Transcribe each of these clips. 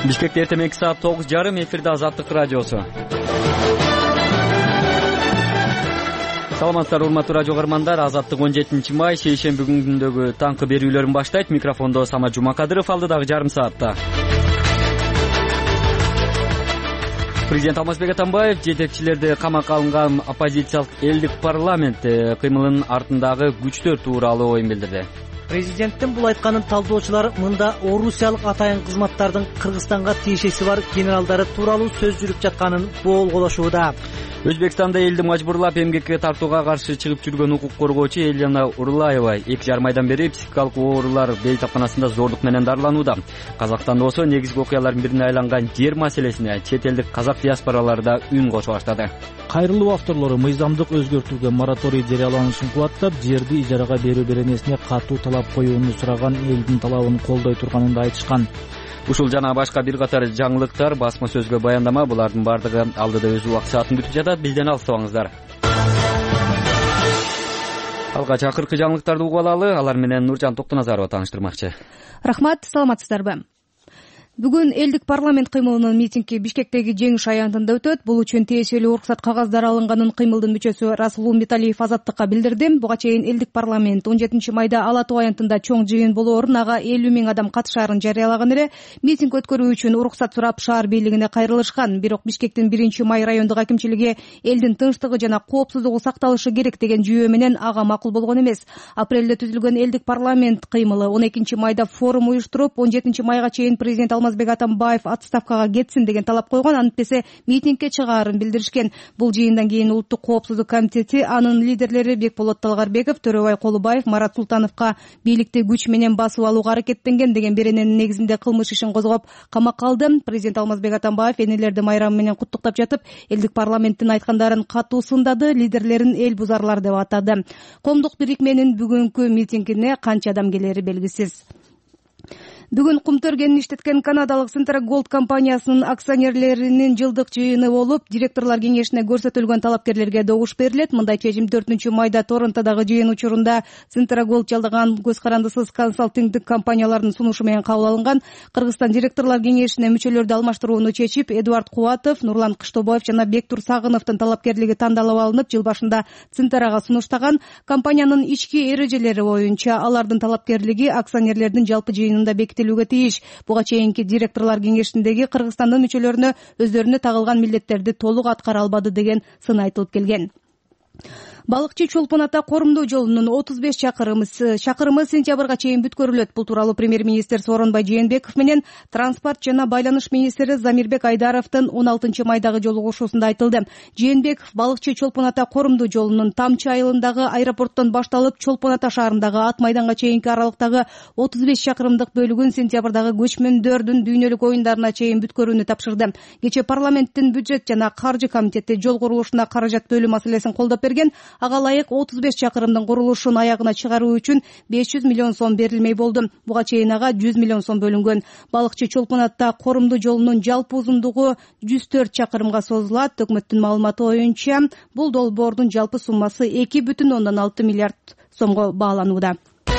Бишкекте эртең саат 9:30 эфирде Азаттык радиосу. Саламатсыздар урматтуу радио көрөрмандар. Азаттык 17 май шейшемби күнүндөгү таңкы берүүлөрүн баштайт. Микрофондо Самат Жумакадыров, алдыдагы жарым саатта Президент Алмазбек Атамбаев жетекчилерди камакка алынган оппозициялык элдик парламент кыймылынын артындагы күчтөр тууралуу оюн билдирди. Президенттин бул айтканын талдоочулар мында орусиялык атайын кызматтардын Кыргызстанга тиешеси бар генералдары тууралуу сөз жүрүп жатканын боолголошууда. Өзбекстанда элди мажбурлап эмгекке тартууга каршы чыгып жүргөн укук коргоочу Элена Урлаева 2,5 айдан бери психикалык оорулар бейтапканасында зордук менен дарыланууда. Казакстанда болсо негизги окуялардын бирине айланган жер маселесине чет элдик казак диаспоралары да үн кошо баштады. Кайрылуу авторлору мыйзамдык өзгөртүүгө мораторий жарыяланышын кубаттап, жерди ижарага берүү беренесине катуу талап коюуну сураган элдин талабын колдой турганын да айтышкан. Ушул жана башка бир катар жаңылыктар басма сөзгө баяндама, булардын бардыгы алдыда өз убак саатын күтүп жатат. Бизден алыстабаңыздар. Алгач акыркы жаңылыктарды угуп алалы. Алар менен Нуржан Токтоназарова тааныштырмакчы. Рахмат, саламатсыздарбы? Бүгүн элдик парламент кыймылынын митинги Бишкектеги Жеңиш аянтында өтөт. Бул үчүн тиешелүү уруксат кагаздары алынганын кыймылдын мүчөсү Расулуу Металиев Азаттыкка билдирди. Буга чейин элдик парламент 17 майда Ала Тоо аянтында чоң жыйын болоорун, ага 50 000 адам катышаарын жарыялаган эле. Митинг өткөрүү үчүн уруксат сурап шаар бийлигине кайрылышкан. Бирок Бишкектин 1 май райондук акимчилиги элдин тынчтыгы жана коопсуздугу сакталышы керек деген жүйөө менен ага макул болгон эмес. Апрелде түзүлгөн элдик парламент кыймылы 12 майда форум уюштуруп, 17 майга чейин президент Алмазбек Атамбаев отставкага кетсин деген талап койгон, антпесе митингге чыгаарын билдиришкен. Бул жыйындан кийин Улуттук коопсуздук комитети анын лидерлери Бекболот Талгарбеков, Төрөбай Колубаев, Марат Султановго бийликти күч менен басып алууга аракеттенген деген берененин негизинде кылмыш ишин козгоп камакка алды. Президент Алмазбек Атамбаев энелерди майрамы менен куттуктап жатып, элдик парламенттин айткандарын катуу сындады, лидерлерин эл бузарлар деп атады. Коомдук бирикменин бүгүнкү митингине канча адам келери белгисиз. Бүгүн Кумтөргенин иштеткен канадалык Centra Gold компаниясынын акционерлеринин жылдык жыйыны болуп, директорлор кеңешине көрсөтүлгөн талапкерлерге добуш берилет. Мындай чечим 4 майда Торонтодагы жыйын учурунда Centra Gold жалдаган көз карандысыз консалтингдик компаниялардын сунушу менен кабыл алынган. Кыргызстан директорлор кеңешине мүчөлөрдү алмаштырууну чечип, Эдуард Кубатов, Нурлан Кыштобоев жана Бектур Сагыновдун талапкерлиги тандалып алынып, жыл башында Centrага сунуштаган. Компаниянын ички эрежелери боюнча алардын талапкерлиги акционерлердин жалпы жыйынында бекитилүүгө тийиш. Буга чейинки директорлор кеңешиндеги Кыргызстандын мүчөлөрүнө өздөрүнө тагылган милдеттерди толук аткара албады деген сын айтылып келген. Балыкчы Чолпон ата Корумдуу жолунун 35 чакырымы сентябрга чейин бүткөрүлөт. Бул тууралуу премьер-министр Сооронбай Жээнбеков менен транспорт жана байланыш министри Замирбек Айдаровдун 16 майдагы жолугушуусунда айтылды. Жээнбеков Балыкчы Чолпон ата Корумдуу жолунун Тамчы айылындагы аэропорттон башталып Чолпон ата шаарындагы Ат майданга чейинки аралыктагы 35 чакырымдык бөлүгүн сентябрдагы көчмөндөрдүн дүйнөлүк оюндарына чейин бүткөрүүнү тапшырды. Кечээ парламенттин бюджет жана каржы комитети жол курулушуна каражат бөлүү маселесин колдоп берген. Ага ылайык 35 чакырымдын курулушун аягына чыгаруу үчүн 500 миллион сом берилмей болду. Буга чейин ага 100 миллион сом бөлүнгөн. Балыкчы Чолпон ата Корумдуу жолунун жалпы узундугу 104 чакырымга созулат. Өкмөттүн маалыматы боюнча бул долбоордун жалпы суммасы 2,6 миллиард сомго бааланууда.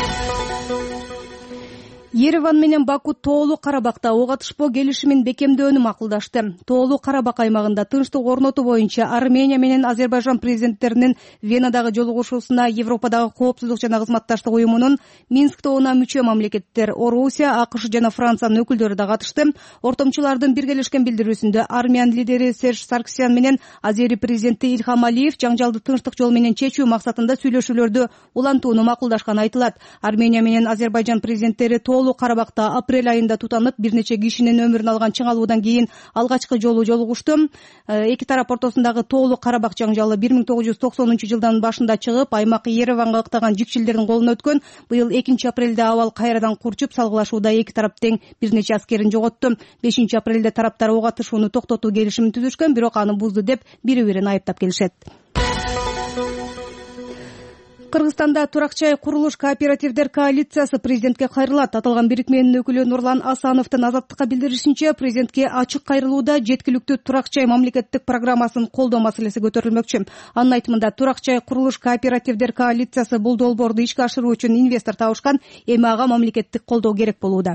Ереван менен Баку Тоолуу Карабакта ок атышпоо келишимин бекемдөөнү макулдашты. Тоолуу Карабак аймагында тынчтык орнотуу боюнча Армения менен Азербайжан президенттеринин Венадагы жолугушуусуна Европадагы коопсуздук жана кызматташтык уюмунун Минск тобуна мүчө мамлекеттер Орусия, АКШ жана Франциянын өкүлдөрү да катышты. Ортомчулардын биргелешкен билдирүүсүндө Армян лидери Серж Сарксян менен Азери президенти Ильхам Алиев жаңжалды тынчтык жол менен чечүү максатында сүйлөшүүлөрдү улантууну макулдашканы айтылат. Армения менен Азербайжан президенттери Тоолуу Карабакта апрель айында тутанып, бир нече кишинин өмүрүн алган чыңалуудан кийин алгачкы жолу жолугушту. Эки тарап ортосундагы Тоолуу Карабак жаңжалы 1990-жылдын башында чыгып, аймак Ереванга ыктаган жикчилдердин колуна өткөн. Быйыл 2 апрелде абал кайрадан курчуп, салгылашууда эки тарап тең бир нече аскерин жоготту. 5 апрелде тараптар ок атышууну токтотуу келишимин түзүшкөн, бирок аны бузду деп бири-бирин айыптап келишет. Кыргызстанда Турак-чай курулуш кооперативдер коалициясы президентке кайрылат. Аталган бирикменин өкүлү Нурлан Асановдун Азаттыкка билдиришинче, президентке ачык кайрылууда жеткиликтүү Турак-чай мамлекеттик программасын колдоо маселеси көтөрүлмөкчү. Анын айтымында Турак-чай курулуш кооперативдер коалициясы бул долбоорду ишке ашыруу үчүн инвестор табышкан, эми ага мамлекеттик колдоо керек болууда.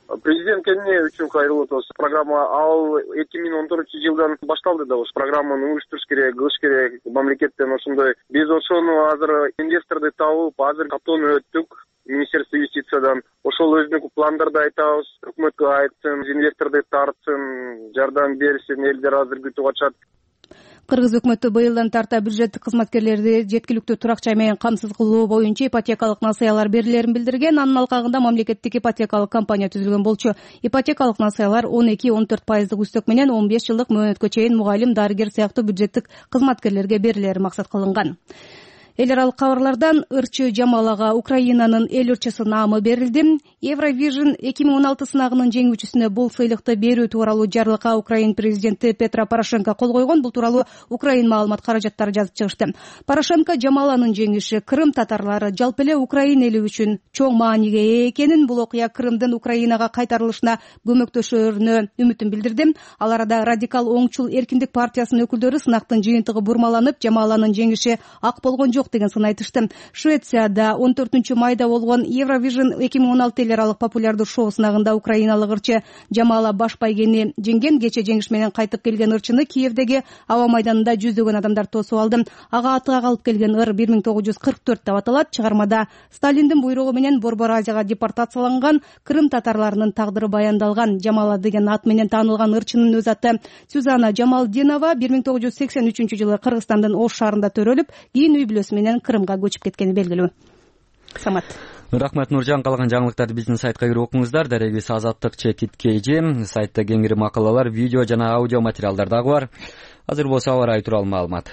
Президент эмне үчүн кайрылып атабыз? Программа ал 2014-жылдан башталды да. Ошо программаны уюштуруш керек, кылыш керек. Мамлекеттен ошондой. Биз ошону азыр инвесторду табып, азыр катууну өттүк. Министерство юстициядан ошол өзүнүн пландарды айтабыз, өкмөткө айтсын, инвесторду тартсын, жардам берсин, элдер азыр күтүп атышат. Кыргыз өкмөтү быйылдан тарта бюджеттик кызматкерлерди жеткиликтүү турак жай менен камсыз кылуу боюнча ипотекалык насыялар берилерин билдирген. Анын алкагында мамлекеттик ипотекалык компания түзүлгөн болчу. Ипотекалык насыялар 12-14% үстөк менен 15 жылдык мөөнөткө чейин мугалим, дарыгер сыяктуу бюджеттик кызматкерлерге берилери максат кылынган. Эл аралык кабарлардан ырчы Жамалага Украинанын эл ырчысы наамы берилди. Евровижн 2016 сынагынын жеңүүчүсүнө бул сыйлыкты берүү тууралуу жарлыкка Украин президенти Петро Порошенко кол койгон. Бул тууралуу Украин маалымат каражаттары жазып чыгышты. Порошенко Жамаланын жеңиши Крым татарлары жалпы эле Украин эли үчүн чоң мааниге ээ экенин, бул окуя Крымдын Украинага кайтарылышына көмөктөшөрүнө үмүтүн билдирди. Ал арада радикал оңчул Эркиндик партиясынын өкүлдөрү сынактын жыйынтыгы бурмаланып, Жамаланын жеңиши ак болгон жок деген сын айтышты. Швецияда 14-майда болгон Евровижн 2016 эл аралык популярдуу шоу сынагында украиналык ырчы Жамала баш байгени жеңген. Кече жеңиш менен кайтып келген ырчыны Киевдеги аба майданында жүздөгөн адамдар тосуп алды. Ага атыга калып келген ыр 1944 деп аталат. Чыгармада Сталиндин буйругу менен Борбор Азияга депортацияланган Крым татарларынын тагдыры баяндалган. Жамала деген ат менен таанылган ырчынын өз аты Сюзанна Жамалдинова 1983-жылы Кыргызстандын Ош шаарында төрөлүп, кийин үй бүлөсү менен Крымга көчүп кеткени белгилүү. Самат. Рахмат Нуржан. Калган жаңылыктарды биздин сайтка кирип окуңуздар. Дарегибиз azattik.kj. Сайтта кеңири макалалар, видео жана аудио материалдар дагы бар. Азыр болсо аба ырайы тууралуу маалымат.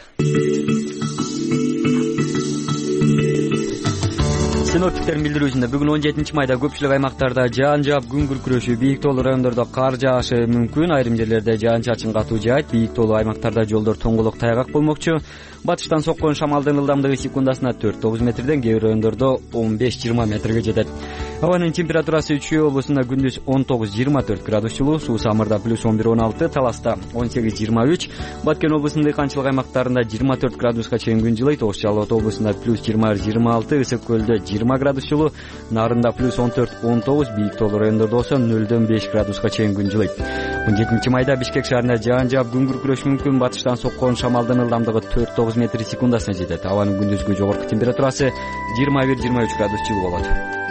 Синоптиктердин билдирүүсүндө бүгүн 17-майда көпчүлүк аймактарда жаан жаап, күн күркүрөшү, бийик тоолуу райондордо кар жаашы мүмкүн. Айрым жерлерде жаан-чачын катуу жаайт. Бийик тоолуу аймактарда жолдор тоңголок тайгак болмокчу. Батыштан соккон шамалдын ылдамдыгы секундасына 4-9 метрден, кээ бир райондордо 15-20 метрге жетет. Абанын температурасы Чүй облусунда күндүз 19-24 градус жылуу, Суу Самырда +11-16, Таласта 18-23, Баткен облусунун дыйканчылык аймактарында 24 градуска чейин күн жылыйт. Ош Жалал Абад облусунда +20-26, Ысык көлдө 20 градус жылуу, Нарында +14-19, бийик тоолуу райондордо болсо 0-5 градуска чейин күн жылыйт. 17-майда Бишкек шаарында жаан жаап, күн күркүрөшү мүмкүн. Батыштан соккон шамалдын ылдамдыгы 4-9 метр секундасына жетет. Абанын күндүзгү жогорку температурасы 21-23 градус жылуу болот.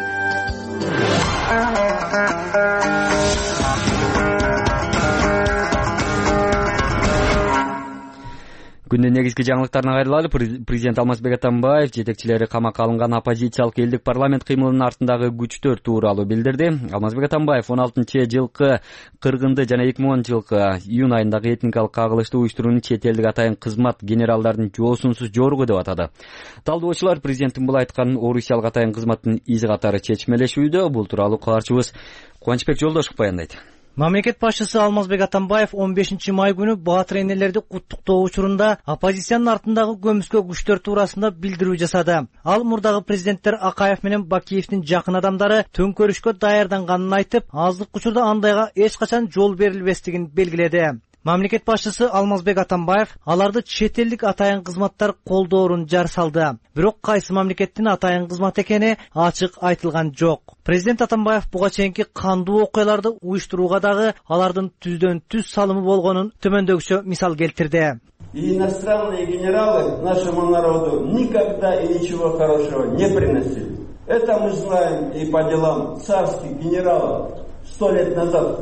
Күндүн негизги жаңылыктарына кайрылалы. Президент Алмазбек Атамбаев жетекчилери камакка алынган оппозициялык элдик парламент кыймылынын артындагы күчтөр тууралуу билдирди. Алмазбек Атамбаев 16-жылкы кыргынды жана 2010-жылкы июнь айындагы этникалык кагылышты уюштуруунун чет элдик атайын кызмат генералдардын жоосунсуз жоругу деп атады. Талдоочулар президенттин бул айтканын орусиялык атайын кызматтын изи катары чечмелешүүдө. Бул тууралуу кабарчыбыз Кубанычбек Жолдошев баяндайт. Мамлекет башчысы Алмазбек Атамбаев 15-май күнү баатыр энелерди куттуктоо учурунда оппозициянын артындагы көмүскө күчтөр туурасында билдирүү жасады. Ал мурдагы президенттер Акаев менен Бакиевдин жакын адамдары төңкөрүшкө даярданганын айтып, азыркы учурда андайга эч качан жол берилбестигин белгиледи. Мамлекет башчысы Алмазбек Атамбаев аларды чет элдик атайын кызматтар колдоорун жар салды. Бирок кайсы мамлекеттин атайын кызмат экени ачык айтылган жок. Президент Атамбаев буга чейинки кандуу окуяларды уюштурууга дагы алардын түздөн түз салымы болгонун төмөндөгүчө мисал келтирди. И иностранные генералы нашему народу никогда и ничего хорошего не приносили. Это мы знаем и по делам царских генералов 100 лет назад, в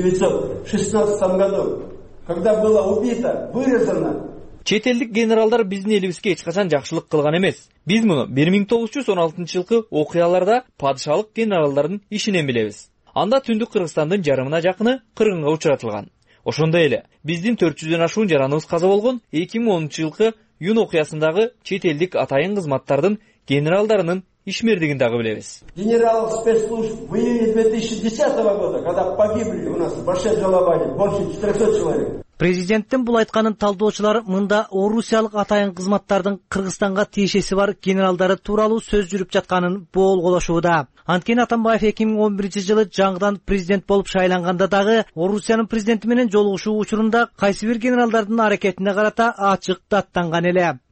1916 году. Когда было убито, вырезано. Чет элдик генералдар биздин элибизге эч качан жакшылык кылган эмес. Биз муну 1916-жылкы окуяларда падышалык генералдардын ишинен билебиз. Анда түндүк Кыргызстандын жарымына жакыны кыргынга учуратылган. Ошондой эле биздин 400дөн ашуун жараныбыз каза болгон 2010-жылкы июнь окуясындагы чет элдик атайын кызматтардын генералдарынын ишмердигин дагы билебиз. Генералов спецслужб в июне 2010 года, когда погибли у нас в Башкир-Жалабаде больше 400 человек. Президенттин бул айтканын талдоочулар мында орусиялык атайын кызматтардын Кыргызстанга тиешеси бар генералдары тууралуу сөз жүрүп жатканын боолголошууда. Анткени Атамбаев 2011-жылы жаңыдан президент болуп шайланганда дагы Орусиянын президенти менен жолугушуу учурунда кайсы бир генералдардын аракетине карата ачык даттанган эле.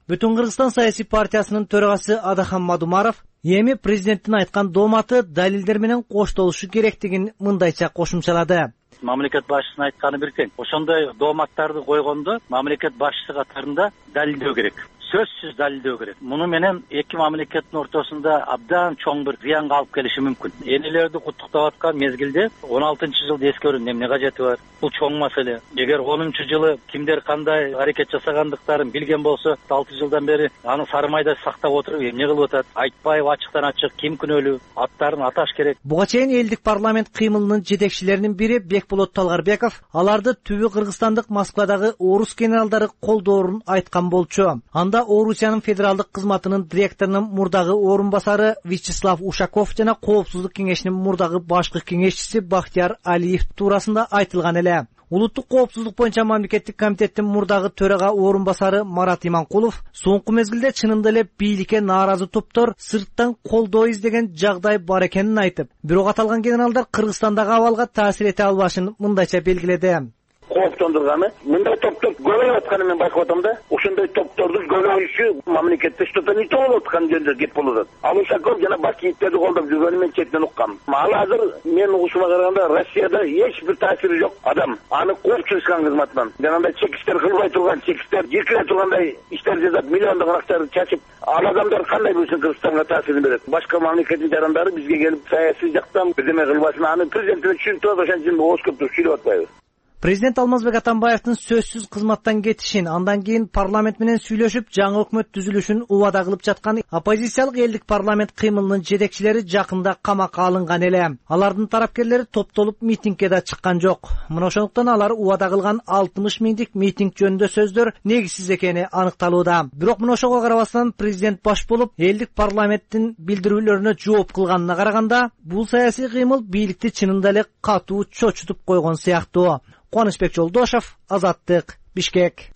Бүтүн Кыргызстан саясий партиясынын төрагасы Адахан Мадумаров эми президенттин айткан дооматы далилдер менен коштолушу керектигин мындайча кошумчалады. Мамлекет башчысынын айтканы бир тең. Ошондой дооматтарды койгондо мамлекет башчысы катарында далилдөө керек. Сөзсүз далилдөө керек. Муну менен эки мамлекеттин ортосунда абдан чоң бир зыянга алып келиши мүмкүн. Энелерди куттуктап аткан мезгилде 16-жылды эскерүүнүн эмне кажети бар? Бул чоң маселе. Эгер 10-жылы кимдер кандай аракет жасагандыктарын билген болсо, 6 жылдан бери аны сары майда сактап отуруп эмне кылып атат? Айтпай ачыктан ачык ким күнөөлүү? Аттарын аташ керек. Буга чейин элдик парламент кыймылынын жетекчилеринин бири Бекболот Талгарбеков аларды түбү кыргызстандык Москвадагы орус генералдары колдоорун айткан болчу. Анда Орусиянын федералдык кызматынын директорунун мурдагы орун басары Вячеслав Ушаков жана Коопсуздук кеңешинин мурдагы башкы кеңешчиси Бахтияр Алиев туурасында айтылган эле. Улуттук коопсуздук боюнча мамлекеттик комитеттин мурдагы төрага орун басары Марат Иманкулов соңку мезгилде чынында эле бийликке нааразы топтор сырттан колдоо издеген жагдай бар экенин айтып, бирок аталган генералдар Кыргызстандагы абалга таасир эте албашын мындайча белгиледи. Кооптондурганы мындай топтор көбөйүп атканын мен байкап атам да. Ошондой топтордун көбөйүшү мамлекетте что-то не то болуп аткан жөнүндө кеп болуп атат. Ал Ушаков жана Бакиевтерди колдоп жүргөнү мен четинен уккам. Ал азыр мен угушума караганда Россияда эч бир таасири жок адам. Аны кууп чыгышкан кызматынан. Жанагындай чекиштер кылбай турган, чекиштер жекиле тургандай иштер жасап, миллиондогон акчаны чачып, ал адамдар кандай болсун Кыргызстанга таасирин берет. Башка мамлекеттин жарандары бизге келип саясий жактан бирдеме кылбасын, аны президенттин түшүнүп атат, ошон үчүн ооскоп түшүрүп атпайбыз. Президент Алмазбек Атамбаевдин сөзсүз кызматтан кетишин, андан кийин парламент менен сүйлөшүп, жаңы өкмөт түзүлүшүн убада кылып жаткан оппозициялык элдик парламент кыймылынын жетекчилери жакында камакка алынган эле. Алардын тарапкерлери топтолуп митингге да чыккан жок. Мына ошондуктан алар убада кылган 60 миңдик митинг жөнүндө сөздөр негизсиз экени аныкталууда. Бирок мына ошого карабастан президент баш болуп, элдик парламенттин билдирүүлөрүнө жооп кылганына караганда, бул саясий кыймыл бийликти чынында эле катуу чочутуп койгон сыяктуу. Кубанычбек Жолдошев, Азаттык, Бишкек.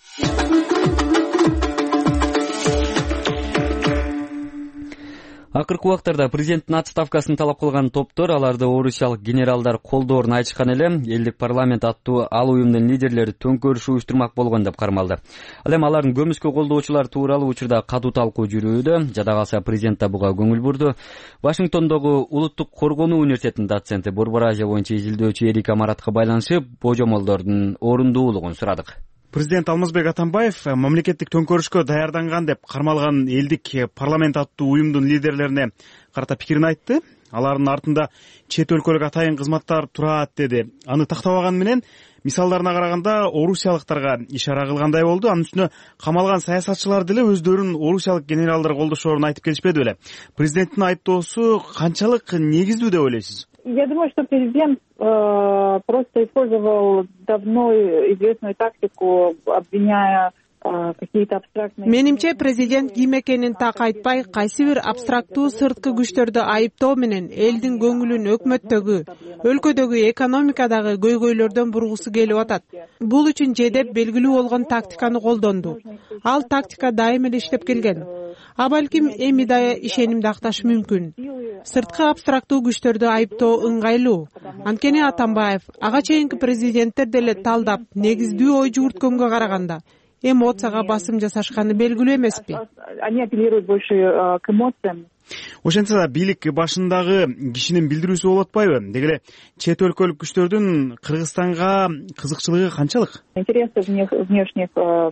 Акыркы убактарда президенттин отставкасын талап кылган топтор аларды орусиялык генералдар колдоорун айтышкан эле, элдик парламент аттуу ал уюмдун лидерлери төңкөрүш уюштурмак болгон деп кармалды. Ал эми алардын көмүскө колдоочулар тууралуу учурда катуу талкуу жүрүүдө. Жада калса президент да буга көңүл бурду. Вашингтондогу Улуттук коргонуу университетинин доценти Борбор Азия боюнча изилдөөчү Эрика Маратка байланышып, божомолдордун орундуулугун сурадык. Президент Алмазбек Атамбаев мамлекеттик төңкөрүшкө даярданган деп кармалган элдик парламент аттуу уюмдун лидерлерине карата пикирин айтты. Алардын артында чет өлкөлүк атайын кызматтар турат деди. Аны тактабаган менен мисалдарына караганда орусиялыктарга ишара кылгандай болду. Анын үстүнө камалган саясатчылар деле өздөрүнүн орусиялык генералдар колдошоорун айтып келишпеди беле. Президенттин айттоосу канчалык негиздүү деп ойлойсуз? Я думаю, что президент просто использовал давно известную тактику, обвиняя какие-то абстрактные... Менимче президент ким экенин так айтпай, кайсы бир абстрактуу сырткы күчтөрдү айыптоо менен элдин көңүлүн өкмөттөгү, өлкөдөгү экономикадагы көйгөйлөрдөн бургусу келип атат. Бул үчүн жедеп белгилүү болгон тактиканы колдонду. Ал тактика дайым эле иштеп келген. А балким эми да ишенимди акташы мүмкүн. Сырткы абстрактуу күчтөрдү айыптоо ыңгайлуу. Анткени Атамбаев ага чейинки президенттер деле талдап, негиздүү ой жүгүрткөнгө караганда эмоцияга басым жасашканы белгилүү эмеспи? Они апеллируют больше к эмоциям. Ошентсе да бийлик башындагы кишинин билдирүүсү болуп атпайбы? Деги эле чет өлкөлүк күчтөрдүн Кыргызстанга кызыкчылыгы канчалык? Интересы внешних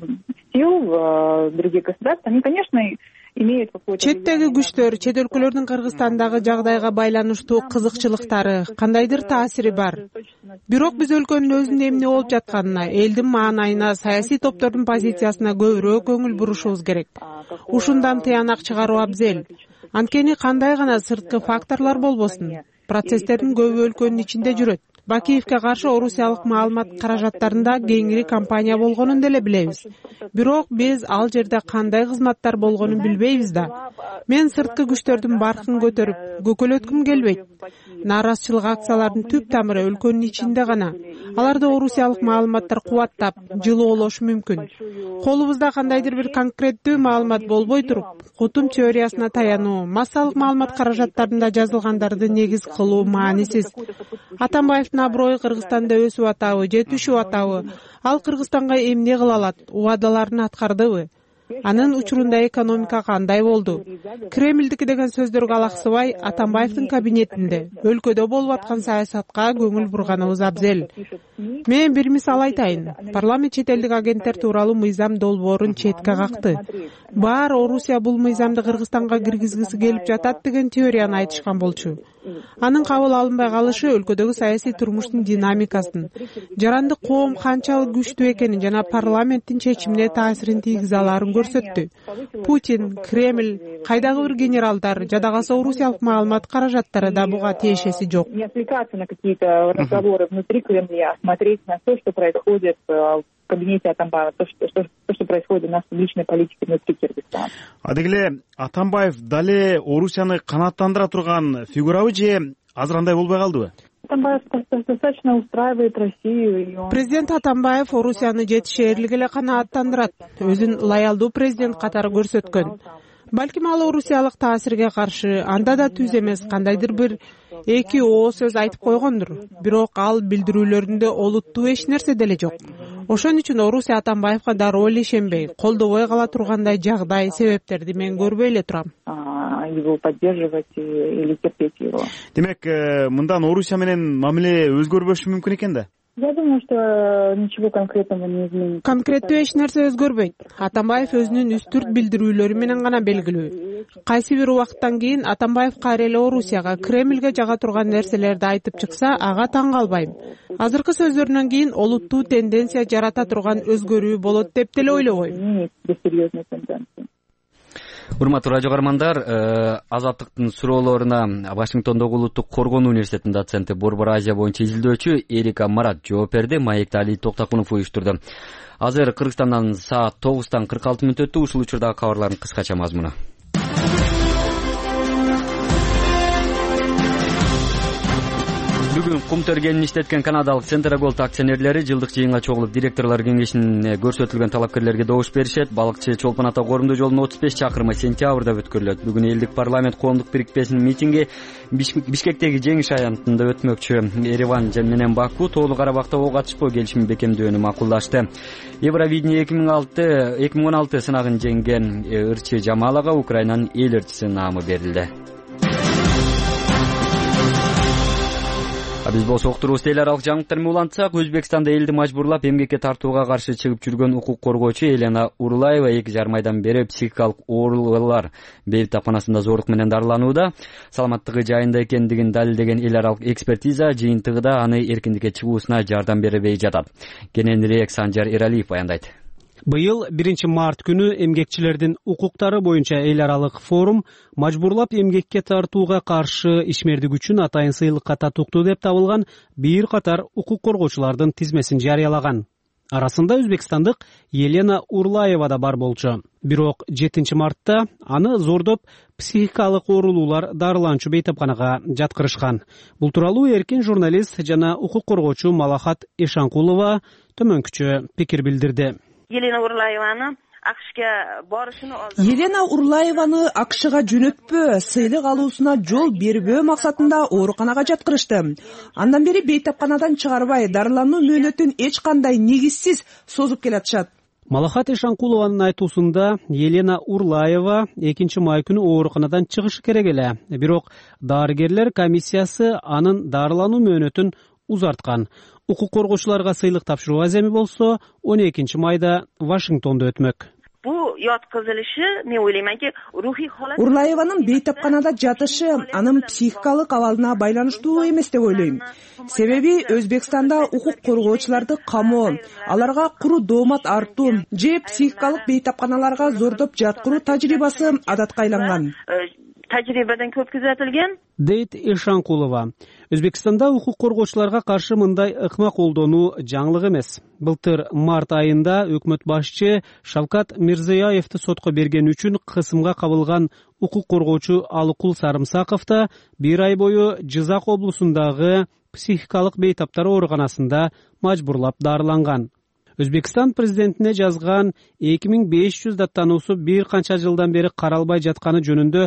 сил других государств, они, конечно, четтеги күчтөр, чет өлкөлөрдүн Кыргызстандагы жагдайга байланыштуу кызыкчылыктары, кандайдыр таасири бар. Бирок биз өлкөнүн өзүндө эмне болуп жатканына, элдин маанайына, саясий топтордун позициясына көбүрөөк көңүл бурушубуз керек. Ушундан тыянак чыгаруу абзел. Анткени кандай гана сырткы факторлор болбосун, процесстердин көбү өлкөнүн ичинде жүрөт. Бакиевке каршы орусиялык маалымат каражаттарында кеңири кампания болгонун деле билебиз. Бирок биз ал жерде кандай кызматтар болгонун билбейбиз да. Мен сырткы күчтөрдүн баркын көтөрүп, көкөлөткүм келбейт. Нааразычылык акциялардын түп тамыры өлкөнүн ичинде гана. Аларды орусиялык маалыматтар кубаттап, жылуулошу мүмкүн. Колубузда кандайдыр бир конкреттүү маалымат болбой туруп, кутум теориясына таянуу, массалык маалымат каражаттарында жазылгандарды негиз кылуу маанисиз. Атамбаевдин аброю Кыргызстанда өсүп атабы, же түшүп атабы? Ал Кыргызстанга эмне кыла алат? Убадаларын аткардыбы? Анын учурунда экономика кандай болду? Кремлдики деген сөздөргө алаксыбай, Атамбаевдин кабинетинде өлкөдө болуп аткан саясатка көңүл бурганыбыз абзел. Мен бир мисал айтайын. Парламент чет элдик агенттер тууралуу мыйзам долбоорун четке какты. Баар Орусия бул мыйзамды Кыргызстанга киргизгиси келип жатат деген теорияны айтышкан болчу. Анын кабыл алынбай калышы өлкөдөгү саясий турмуштун динамикасын, жарандык коом канчалык күчтүү экенин жана парламенттин чечимине таасирин тийгизе алаарын көрсөттү. Путин, Кремль, кайдагы бир генералдар, жада калса орусиялык маалымат каражаттары да буга тиешеси жок. Не отвлекаться на какие-то разговоры внутри Кремля, смотреть на то, что происходит в кабинете Атамбаева, то, что происходит у нас в личной политике внутри Кыргызстана. Адегеле Атамбаев дале Орусияны канааттандыра турган фигурабы же азыр андай болбой калдыбы? Атамбаев достаточно устраивает Россию. Президент Атамбаев Орусияны жетишээрлик эле канааттандырат. Өзүн лоялдуу президент катары көрсөткөн. Балким ал орусиялык таасирге каршы анда да түз эмес кандайдыр бир эки оо сөз айтып койгондур. Бирок ал билдирүүлөрүндө олуттуу эч нерсе деле жок. Ошон үчүн Орусия Атамбаевга дароо эле ишенбей, колдобой кала тургандай жагдай, себептерди мен көрбөй эле турам. Его поддерживать или терпеть его. Демек, мындан Орусия менен мамиле өзгөрбөшү мүмкүн экен да? Я думаю, что ничего конкретного не изменится. Конкреттүү эч нерсе өзгөрбөйт. Атамбаев өзүнүн үстүрт билдирүүлөрү менен гана белгилүү. Кайсы бир убакыттан кийин Атамбаев кайра эле Орусияга, Кремльге жага турган нерселерди айтып чыкса, ага таң калбайм. Азыркы сөздөрүнөн кийин олуттуу тенденция жарата турган өзгөрүү болот деп деле ойлобойм. Урматтуу радио каармандар, Азаттыктын суроолоруна Вашингтондогу Улуттук Коргонуу университетинин доценти Борбор Азия боюнча изилдөөчү Эрика Марат жооп берди. Маекти Али Токтакунов уюштурду. Азыр Кыргызстандан саат 9:46 өттү. Ушул учурдагы кабарлардын кыскача мазмуну. Бүгүн кум тергенин иштеткен канадалык Центрагольд акционерлери жылдык жыйынга чогулуп директорлор кеңешине көрсөтүлгөн талапкерлерге добуш беришет. Балыкчы Чолпон Ата коорумдуу жолунун 35 чакырымы сентябрда өткөрүлөт. Бүгүн элдик парламент коомдук бирикпесинин митинги Бишкектеги жеңиш аянтында өтмөкчү. Ереван менен Баку Тоолуу Карабакта ок атышпоо келишимин бекемдөөнү макулдашты. Евровидение 2016 сынагын жеңген ырчы Жамалага Украинанын эл ырчысы наамы берилди. Биз болсо уктурубуз эл аралык жаңылыктар менен улантсак, Өзбекстанда элди мажбурлап эмгекке тартууга каршы чыгып жүргөн укук коргоочу Елена Урлаева 2,5 айдан бери психикалык оорулар бейбит тапканасында зордук менен дарыланууда. Саламаттыгы жайында экендигин далилдеген эл аралык экспертиза жыйынтыгында аны эркиндикке чыгуусуна жардам бербей жатат. Кененирээк Санжар Эралиев баяндайт. Быйыл 1 март күнү эмгекчилердин укуктары боюнча эл аралык форум мажбурлап эмгекке тартууга каршы ишмердик үчүн атайын сыйлыкка татыктуу деп табылган бир катар укук коргоочулардын тизмесин жарыялаган. Арасында өзбекстандык Елена Урлаева да бар болчу. Бирок 7 мартта аны зордоп психикалык оорулуулар дарыланчу бейтапканага жаткырышкан. Бул тууралуу эркин журналист жана укук коргоочу Малахат Эшанкулова төмөнкүчө пикир билдирди. Елена Урлаеваны АКШга борушуну Елена Урлаеваны АКШга жөнөтпөө, сыйлык алуусуна жол бербөө максатында ооруканага жаткырышты. Андан бери бейтапканадан чыгарбай, дарылануу мөөнөтүн эч кандай негизсиз созуп келатышат. Малахат Эшанкулованын айтуусунда Елена Урлаева 2 май күнү ооруканадан чыгышы керек эле. Бирок дарыгерлер комиссиясы анын дарылануу мөөнөтүн узарткан. Укук коргоочуларга сыйлык тапшыруу аземи болсо 12 майда Вашингтондо өтмөк. Бул яткызылышы, мен ойлойманки, рухий халат Урлаеванын бейтапканада жатышы анын психикалык абалына байланыштуу эмес деп ойлойм. Себеби Өзбекстанда укук коргоочуларды камоо, аларга куру доомат артуу же психикалык бейтапканаларга зордоп жаткыруу тажрыйбасы адатка айланган. Тажрыйбадан көп күзөтүлгөн. Дейт Эшанкулова. Өзбекстанда укук коргоочуларга каршы мындай ыкма колдонуу жаңылык эмес. Былтыр март айында өкмөт башчы Шавкат Мирзияевди сотко берген үчүн кысымга кабылган укук коргоочу Алыкул Сарымсаковду 1 ай бою Жизак облусундагы психикалык бейтаптар ооруканасында мажбурлап дарыланган. Өзбекстан президентине жазган 2500 даттануусу бир канча жылдан бери каралбай жатканы жөнүндө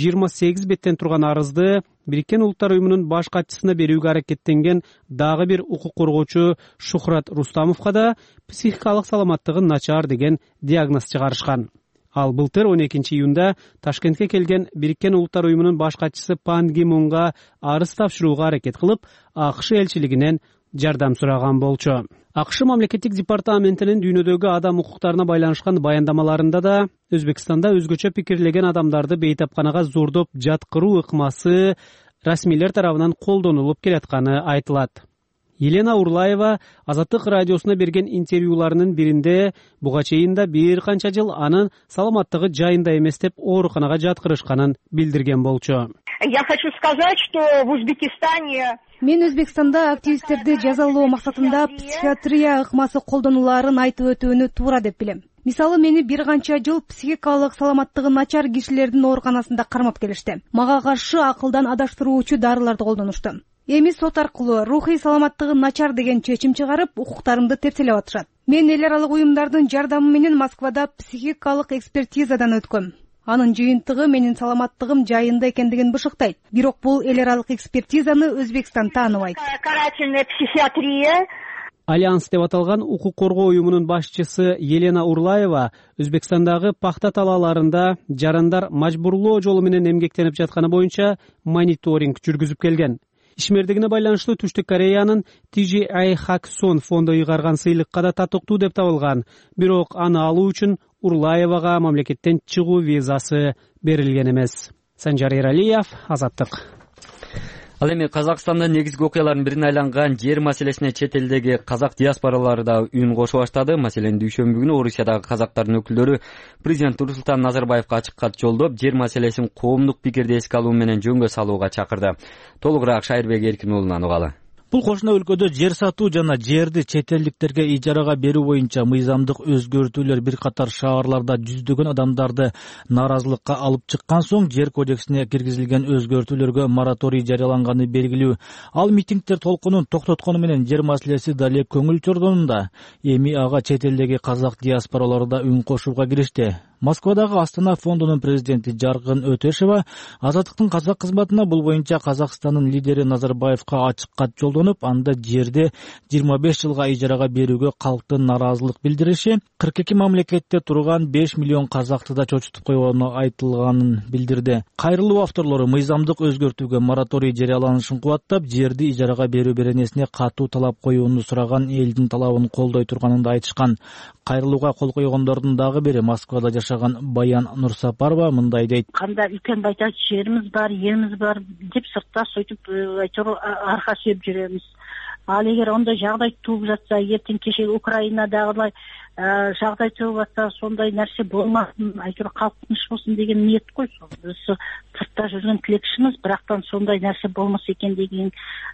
28 беттен турган арызды Бириккен Улуттар уюмунун баш катчысына берүүгө аракеттенген дагы бир укук коргоочу Шухрат Рустамовго да психикалык саламаттыгы начар деген диагноз чыгарышкан. Ал былтыр 12 июнда Ташкентке келген Бириккен Улуттар уюмунун баш катчысы Пан Ги Мунга арыз тапшырууга аракет кылып, АКШ элчилигинен жардам сураган болчу. АКШ мамлекеттик департаментинин дүйнөдөгү адам укуктарына байланышкан баяндамаларында да Өзбекстанда өзгөчө пикирлеген адамдарды бейтапканага зордоп жаткыруу ыкмасы расмийлер тарабынан колдонулуп келатканы айтылат. Елена Урлаева Азаттык радиосуна берген интервьюларынын биринде буга чейин да бир канча жыл анын саламаттыгы жайында эмес деп ооруканага жаткырышканын билдирген болчу. Я хочу сказать, что в Узбекистане Мен Өзбекстанда активисттерди жазалоо максатында психиатрия ыкмасы колдонуларын айтып өтүүнү туура деп билем. Мисалы, мени бир канча жыл психикалык саламаттыгы начар кишилердин ооруканасында кармап келишти. Мага каршы акылдан адаштыруучу дарыларды колдонушту. Эми сот аркылуу рухий саламаттыгы начар деген чечим чыгарып, укуктарымды тепселеп атышат. Мен эл аралык уюмдардын жардамы менен Москвада психикалык экспертизадан өткөм. Анын жыйынтыгы менин саламаттыгым жайында экендигин бышыктайт. Бирок бул эл аралык экспертизаны Өзбекстан тааныбайт. Карательная психиатрия Альянс деп аталган укук коргоо уюмунун башчысы Елена Урлаева Өзбекстандагы пахта талааларында жарандар мажбурлоо жолу менен эмгектенип жатканы боюнча мониторинг жүргүзүп келген. Ишмердигине байланыштуу Түштүк Кореянын TGI Hakson фонду ыйгарган сыйлыкка да татыктуу деп табылган. Бирок аны алуу үчүн Урлаевага мамлекеттен чыгуу визасы берилген эмес. Санжар Эралиев, Азаттык. Ал эми Казакстандын негизги окуяларынын бирине айланган жер маселесине чет элдеги казак диаспоралары да үн кошо баштады. Маселен дүйшөмбү күнү Орусиядагы казактардын өкүлдөрү президент Нурсултан Назарбаевга ачык кат жолдоп, жер маселесин коомдук пикирди эске алуу менен жөнгө салууга чакырды. Толугураак Шайырбек Эркин уулунан угалы. Бул кошуна өлкөдө жер сатуу жана жерди чет элдиктерге ижарага берүү боюнча мыйзамдык өзгөртүүлөр бир катар шаарларда жүздөгөн адамдарды нааразылыкка алып чыккан соң жер кодексине киргизилген өзгөртүүлөргө мораторий жарыяланганы белгилүү. Ал митингдер толкунун токтоткону менен жер маселеси дале көңүл чордонунда. Эми ага чет элдеги казак диаспоралары да үн кошууга киришти. Москвадагы Астана фондунун президенти Жаргын Өтөшева Азаттыктын казак кызматына бул боюнча Казакстандын лидери Назарбаевка ачык кат жолдонуп, анда жерди 25 жылга ижарага берүүгө калктын наразылык билдириши 42 мамлекетте турган 5 миллион казакты да чочутуп койгону айтылганын билдирди. Кайрылуу авторлору мыйзамдык өзгөртүүгө мораторий жарыяланышын кубаттап, жерди ижарага берүү беренесине катуу талап коюуну сураган элдин талабын колдой турганын да айтышкан. Кайрылууга кол койгондордун дагы бири Москвада жашаган Баян Нурсапарова мындай дейт. Кандай үлкен байтак жерimiz бар, елimiz бар деп сыртта сөйтүп айтор арка сүйөп жүрөбүз. Ал эгер ондай жагдай тууп жатса, эртең кече Украинадагылай жагдай тууп жатса, сондай нерсе болмасын, айтор калк тыныч болсун деген ниет кой. Биз сыртта жүргөн тилекчимиз, бирактан сондай нерсе болмос экен деген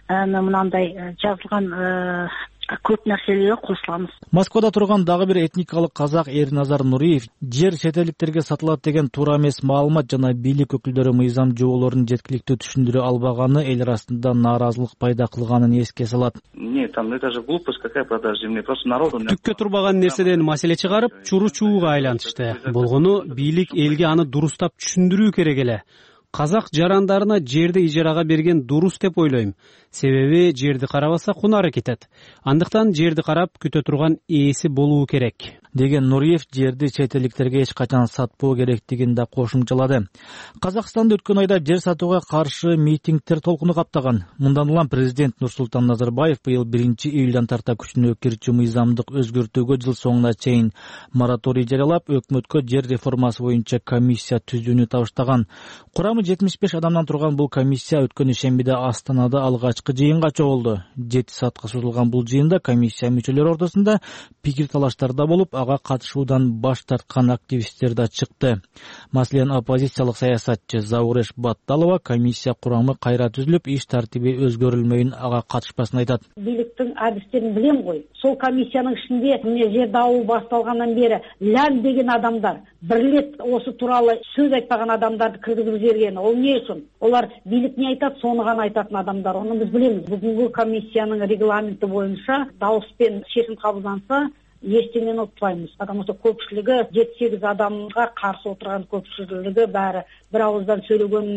мынандай жазылган көп нерселерге кошуламыз. Москвада турган дагы бир этникалык казак Эрназар Нуриев жер чет элдиктерге сатылат деген туура эмес маалымат жана бийлик өкүлдөрү мыйзам жоболорун жеткиликтүү түшүндүрө албаганы эл арасында нааразылык пайда кылганын эске салат. Нет, там это же глупость, какая продажа земли, просто народу. Түккө турбаган нерседен маселе чыгарып, чуру-чууга айлантышты. Болгону бийлик элге аны дурустап түшүндүрүү керек эле. Казак жарандарына жерди ижарага берген дурус деп ойлойм. Себеби жерди карабаса кунары кетет. Андыктан жерди карап күтө турган ээси болуу керек деген Нуриев жерди чет элдиктерге эч качан сатпоо керектигин да кошумчалады. Казакстанда өткөн айда жер сатууга каршы митингдер толкуну каптаган. Мындан улам президент Нурсултан Назарбаев быйыл 1-июлдан тарта күчүнө кирчү мыйзамдык өзгөртүүгө жыл соңуна чейин мораторий жарыялап, өкмөткө жер реформасы боюнча комиссия түзүүнү табыштаган. Курамы 75 адамдан турган бул комиссия өткөн ишембиде Астанада алгачкы жыйынга чогулду. 7 саатка созулган бул жыйында комиссия мүчөлөрү ортосунда пикир талаштар да болуп, ага катышуудан баш тарткан активисттер да чыкты. Маселен, оппозициялык саясатчы Зауреш Батталова комиссия курамы кайра түзүлүп, иш тартиби өзгөрүлмөйүн, ага катышпасын айтат. Бийликтин адистерин билем ғой. Сол комиссиянын ичинде жер дауы башталгандан бери лям деген адамдар, бирлет осы тууралуу сөз айтпаган адамдарды киргизип жиберген. Ол не үчүн? Олар бийлик не айтат, сону гана айтатын адамдар. Оны биз билебиз. Бүгүнкү комиссиянын регламенти боюнча дауыспен чечим кабылданса, ештеңени ұтпаймыз. Потому что көпшілігі 7-8 адамға қарсы отырған көпшілігі бәрі бір ауыздан сөйлеген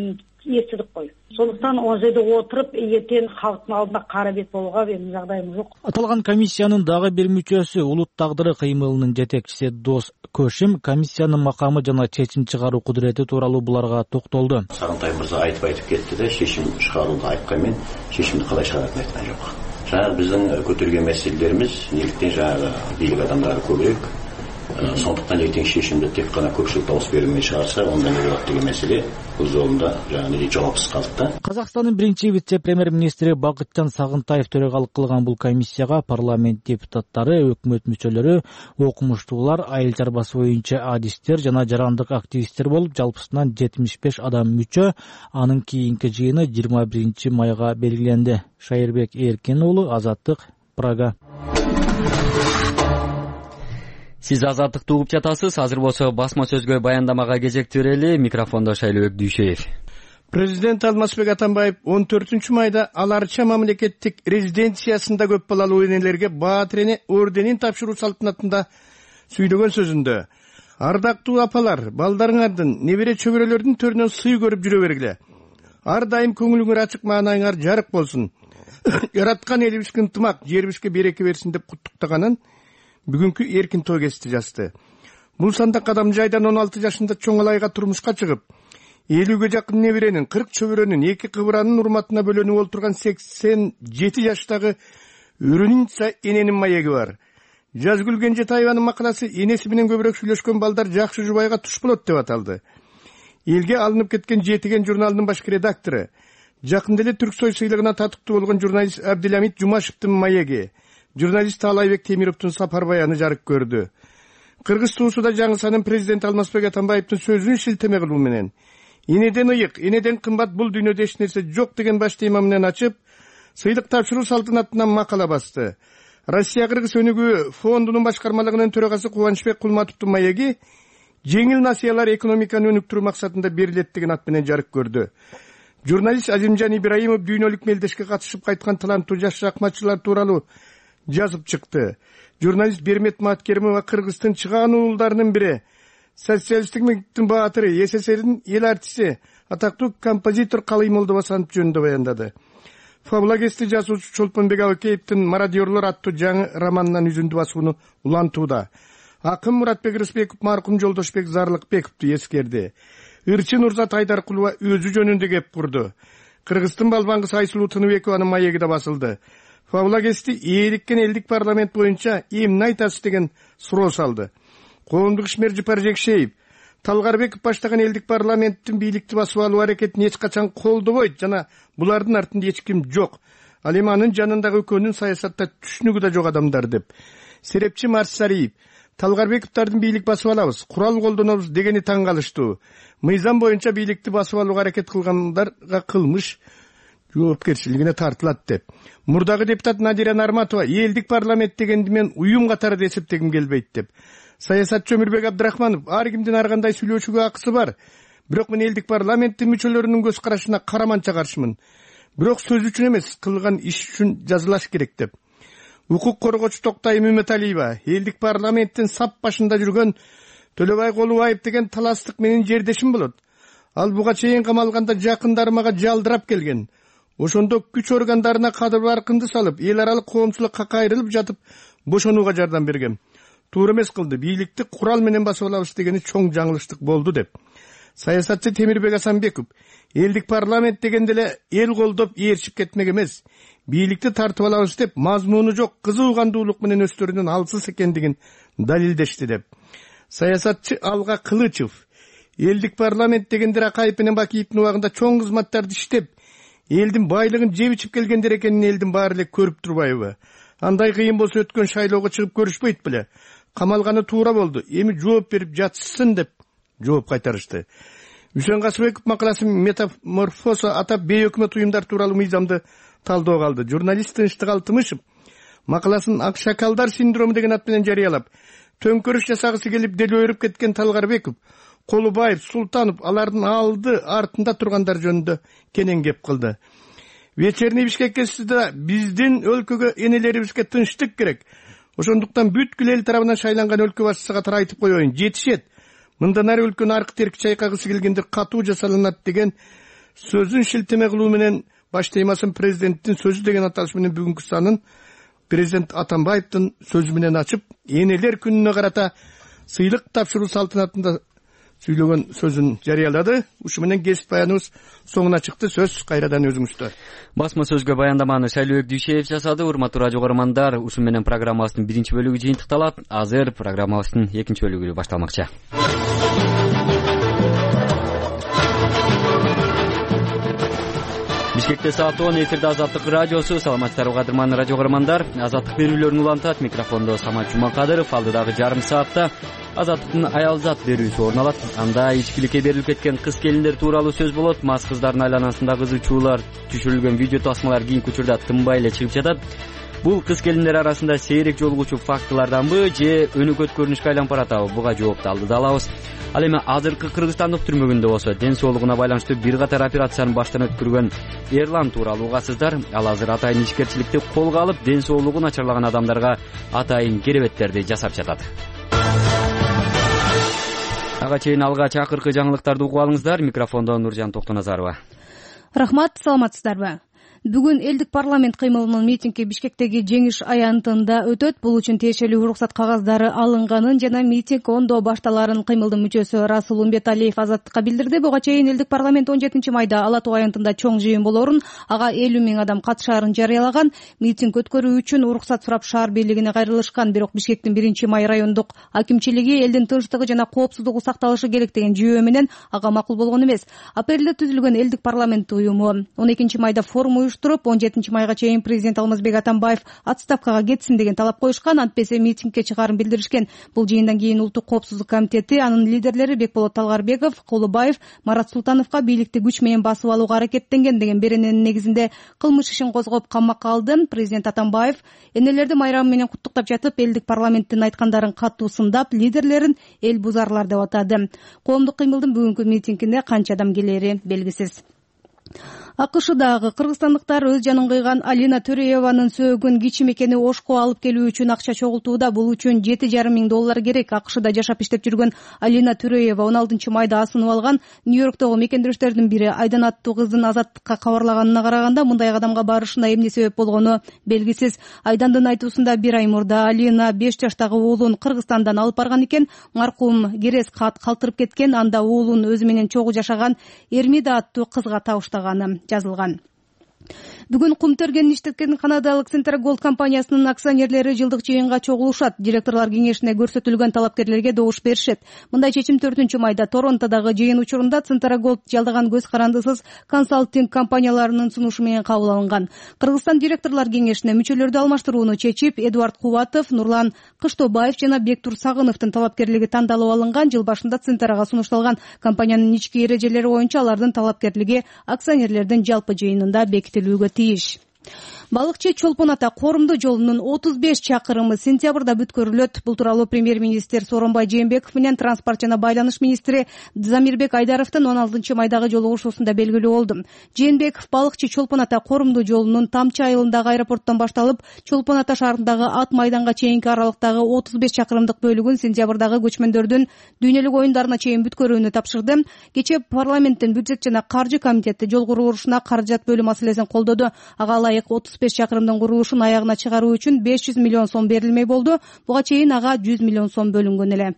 естідік қой. Сондықтан ол жерде отырып ертең халықтың алдында қара бет болуға менің жағдайым жоқ. Аталған комиссияның дагы бир мүчөсү улут тагдыры кыймылынын жетекчиси Дос Көшим комиссиянын макамы жана чечим чыгаруу кудурети тууралуу буларга токтолду. Сагынтай мырза айтып кетти да, чечим чыгарууну айтканмен чечимди калай чыгаратынын айткан жок. Жаңағы биздин көтөргөн маселелерimiz неліктен жаңағы бийлик адамдары көбөйөк. Сондықтан ертең шешімді тек қана көпшілік дауыс берілмей шығарса, онда не болады деген мәселе бұл жолында жаңағы жауапсыз қалды да. Қазақстанның бірінші вице-премьер-министрі Бақытжан Сағынтаев төрағалық қылған бұл комиссияға парламент депутаттары, өкмөт мүчөлөрү, окумуштуулар, айыл чарбасы боюнча адистер жана жарандык активисттер болуп, жалпысынан 75 адам мүчө, анын кийинки жыйыны 21 майга белгиленди. Шайырбек Эркин уулу, Азаттык, Прага. Сиз Азаттыкты угуп жатасыз. Азыр болсо басма сөзгө баяндамага кезек берели. Микрофондо Шайлыбек Дүйшеев. Президент Алмазбек Атамбаев 14 майда Аларча мамлекеттик резиденциясында көп балалуу энелерге Баатыр орденин тапшыруу салтанатында сүйлөгөн сөзүндө ардактуу апалар, балдарыңардын, небере чөбөрөлөрдүн төрүнөн сый көрүп жүрө бергиле. Ар дайым көңүлүңөр ачык, маанайыңар жарык болсун. Яраткан элибизге ынтымак, жерибизге береке берсин деп куттуктаганын бүгүнкү эркин той кести жазды. Бул санда Кадамжайдан 16 жашында чоңалайга турмушка чыгып, 50ге жакын неберенин, 40 чөбөрөнүн, 2 кыбыранын урматына бөлөнүп олтурган 87 жаштагы Өрүнүнча эненин маеги бар. Жазгүл Кенжетаеванын макаласы энеси менен көбүрөөк сүйлөшкөн балдар жакшы жубайга туш болот деп аталды. Элге алынып кеткен Жетиген журналынын башкы редактору, жакында эле Түрксой сыйлыгына татыктуу болгон журналист Абдиламит Жумашевдин маеги, журналист Талайбек Темировдун сапар баяны жарык көрдү. Кыргыз туусуда жаңысанын президент Алмазбек Атамбаевдин сөзүн шилтеме кылуу менен энеден ыйык, энеден кымбат бул дүйнөдө эч нерсе жок деген баш тема менен ачып, сыйлык тапшыруу салтанатынан макала басты. Россия Кыргыз өнүгүү фондунун башкармалыгынын төрагасы Кубанычбек Кулматовдун маеги жеңил насыялар экономиканы өнүктүрүү максатында берилет деген ат менен жарык көрдү. Журналист Азимжан Ибраимов дүйнөлүк мелдешке катышып кайткан таланттуу жаш шахматчылар тууралуу жазып чыкты. Журналист Бермет Маткеримова Кыргыздын чыгаан уулдарынын бири, социалисттик мектептин баатыры, СССРдин эл артисти, атактуу композитор Калый Молдобасанов жөнүндө баяндады. Фабула кести жазуучу Чолпонбек Абакеевдин Мародёрлор аттуу жаңы романынан үзүндү басууну улантууда. Акын Муратбек Рысбеков маркум Жолдошбек Зарлыкбековду эскерди. Ырчы Нурзат Айдаркулова өзү жөнүндө кеп курду. Кыргыздын балбаңгысы Айсулуу Тыныбекованын маеги да басылды. Фабула кести ээликкен элдик парламент боюнча эмне айтасыз деген суроо салды. Коомдук ишмер Жыпар Жекшеев Талгарбеков баштаган элдик парламенттин бийликти басып алуу аракетин эч качан колдобойт жана булардын артында эч ким жок. Ал эми анын жанындагы экөөнүн саясатта түшүнүгү да жок адамдар деп. Серепчи Марсариев Талгарбековдардын бийлик басып алабыз, курал колдонобуз дегени таң калыштуу. Мыйзам боюнча бийликти басып алууга аракет кылгандарга кылмыш жоопкерчилигине тартылат деп. Мурдагы депутат Надира Нарматова элдик парламент дегенди мен уюм катары эсептегим келбейт деп. Саясатчы Өмүрбек Абдрахманов ар кимдин ар кандай сүйлөшүүгө акысы бар. Бирок мен элдик парламенттин мүчөлөрүнүн көз карашына караманча каршымын. Бирок сөз үчүн эмес, кылган иш үчүн жазылаш керек деп. Укук коргоочу Токтай Мөмөталиева элдик парламенттин сап башында жүргөн Төлөбай Колубаев деген таластык менин жердешим болот. Ал буга чейин камалганда жакындарым мага жалдырап келген. Ошондо күч органдарына кадыр баркынды салып, эл аралык коомчулукка кайрылып жатып, бошонууга жардам берген. Туура эмес кылды. Бийликти курал менен басып алабыз дегени чоң жаңылыштык болду деп. Саясатчы Темирбек Асанбеков элдик парламент дегенде эле эл колдоп ээрчип кетмек эмес. Бийликти тартып алабыз деп мазмуну жок кызуу кандуулук менен өстөрүнүн алсыз экендигин далилдешти деп. Саясатчы Алга Кылычев элдик парламент дегенде Акаев менен Бакиевдин убагында чоң кызматтарды иштеп, элдин байлыгын жеп ичип келгендер экенин элдин баары эле көрүп турбайбы? Андай кыйын болсо өткөн шайлоого чыгып көрүшпөйт беле? Камалганы туура болду. Эми жооп берип жатышсын деп жооп кайтарышты. Үсөн Касыбеков макаласы метаморфоза атап бейөкмөт уюмдар тууралуу мыйзамды талдоого алды. Журналист Тынчтык Алтымышев макаласын Ак шакалдар синдрому деген ат менен жарыялап, төңкөрүш жасагысы келип деле өрүп кеткен Талгарбеков, Колубаев, Султанов алардын алды артында тургандар жөнүндө кенен кеп кылды. Вечерний Бишкек кезинде биздин өлкөгө энелерибизге тынчтык керек. Ошондуктан бүткүл эл тарабынан шайланган өлкө башчысы катары айтып коеюн, жетишет. Мындан ары өлкөнү аркы терки чайкагысы келгенде катуу жасалынат деген сөзүн шилтеме кылуу менен баш темасын президенттин сөзү деген аталыш менен бүгүнкү санын президент Атамбаевдин сөзү менен ачып, энелер күнүнө карата сыйлык тапшыруу салтанатында сүйлөгөн сөзүн жарыялады. Ушу менен кесип баяныбыз соңуна чыкты. Сөз кайрадан өзүңүздө. Басма сөзгө баяндаманы Шайлообек Дүйшеев жасады. Урматтуу радио көрөрмандар, ушу менен программабыздын биринчи бөлүгү жыйынтыкталат. Азыр программабыздын экинчи бөлүгү башталмакчы. Бишкекте саат 10, эфирде Азаттык радиосу. Саламатсыздарбы кадырман радио көрөрмандар. Азаттык берүүлөрүн улантат. Микрофондо Самат Жумакадыров. Алдыдагы жарым саатта Азаттыктын аялзат берүүсү орун алат. Анда ичкиликке берилип кеткен кыз келиндер тууралуу сөз болот. Мас кыздардын айланасында кызычуулар түшүрүлгөн видео тасмалар кийинки учурда тынбай эле чыгып жатат. Бул кыз келиндер арасында сейрек жолугучу фактыларданбы же өнөкөт көрүнүшкө айланып баратабы? Буга жоопту алдыда алабыз. Ал эми азыркы Кыргызстандык түрмөгүндө болсо ден соолугуна байланыштуу бир катар операцияны баштан өткөргөн Эрлан тууралуу угасыздар. Ал азыр атайын ишкерчиликти колго алып, ден соолугу начарлаган адамдарга атайын керебеттерди жасап жатат. Ага чейин алгач акыркы жаңылыктарды угуп алыңыздар. Микрофондо Нуржан Токтоназарова. Рахмат, саламатсыздарбы? Бүгүн элдик парламент кыймылынын митинги Бишкектеги Жеңиш аянтында өтөт. Бул үчүн тиешелүү уруксат кагаздары алынганын жана митинг ондо башталарын кыймылдын мүчөсү Расул Умбеталиев Азаттыкка билдирди. Буга чейин элдик парламент 17 майда Ала Тоо аянтында чоң жыйын болорун, ага 50 000 адам катышаарын жарыялаган. Митинг өткөрүү үчүн уруксат сурап шаар бийлигине кайрылышкан, бирок Бишкектин 1 май райондук акимчилиги элдин тынчтыгы жана коопсуздугу сакталышы керек деген жүйөө менен ага макул болгон эмес. Апрелде түзүлгөн элдик парламент уюму 12 майда форум туруп 17 майга чейин президент Алмазбек Атамбаев отставкага кетсин деген талап коюшкан. Антпесе митингге чыгаарын билдиришкен. Бул жыйындан кийин Улуттук коопсуздук комитети анын лидерлери Бекболот Талгарбеков, Кулубаев, Марат Султановго бийликти күч менен басып алууга аракеттенген деген берененин негизинде кылмыш ишин козгоп камакка алды. Президент Атамбаев энелерди майрамы менен куттуктап жатып, элдик парламенттин айткандарын катуу сындап, лидерлерин эл бузарлар деп атады. Коомдук кыймылдын бүгүнкү митингине канча адам келери белгисиз. АКШдагы кыргызстандыктар өз жанын кыйган Алина Төрееванын сөөгүн кичи мекени Ошко алып келүү үчүн акча чогултууда. Бул үчүн $7,5 миң керек. АКШда жашап иштеп жүргөн Алина Төреева 16 майда асынып алган. Нью-Йорктогу мекендештердин бири Айдан аттуу кыздын Азаттыкка кабарлаганына караганда мындай кадамга барышына эмне себеп болгону белгисиз. Айдандын айтуусунда 1 ай мурда Алина 5 жаштагы уулун Кыргызстандан алып барган экен. Маркум керес кат калтырып кеткен. Анда уулун өзү менен чогуу жашаган Эрмида аттуу кызга табыштаганы жазылган. Бүгүн кум тергенин иштеткен канадалык Central Gold компаниясынын акционерлери жылдык жыйынга чогулушат. Директорлор кеңешине көрсөтүлгөн талапкерлерге добуш беришет. Мындай чечим 4 майда Торонтодагы жыйын учурунда Central Gold жалдаган көз карандысыз консалтинг компанияларынын сунушу менен кабыл алынган. Кыргызстан директорлор кеңешине мүчөлөрдү алмаштырууну чечип, Эдуард Кубатов, Нурлан Кыштобаев жана Бектур Сагыновдун талапкерлиги тандалып алынган. Жыл башында Центрага сунушталган компаниянын ички эрежелери боюнча алардын талапкерлиги акционерлердин жалпы жыйынында бекитилүүгө тийиш. Балыкчы Чолпон ата Корумду жолунун 35 чакырымы сентябрда бүткөрүлөт. Бул тууралуу премьер-министр Сооронбай Жээнбеков менен транспорт жана байланыш министри Замирбек Айдаровдун 16 майдагы жолугушуусунда белгилүү болду. Жээнбеков Балыкчы Чолпон ата Корумду жолунун Тамчы айылындагы аэропорттон башталып, Чолпон ата шаарындагы Ат майданга чейинки аралыктагы 35 чакырымдык бөлүгүн сентябрдагы көчмөндөрдүн дүйнөлүк оюндарына чейин бүткөрүүнү тапшырды. Кечээ парламенттин бюджет жана каржы комитети жол курулушуна каражат бөлүү маселесин колдоду. Ага ылайык 35 чакырымдын курулушун аягына чыгаруу үчүн 500 миллион сом берилмей болду. Буга чейин ага 100 миллион сом бөлүнгөн эле.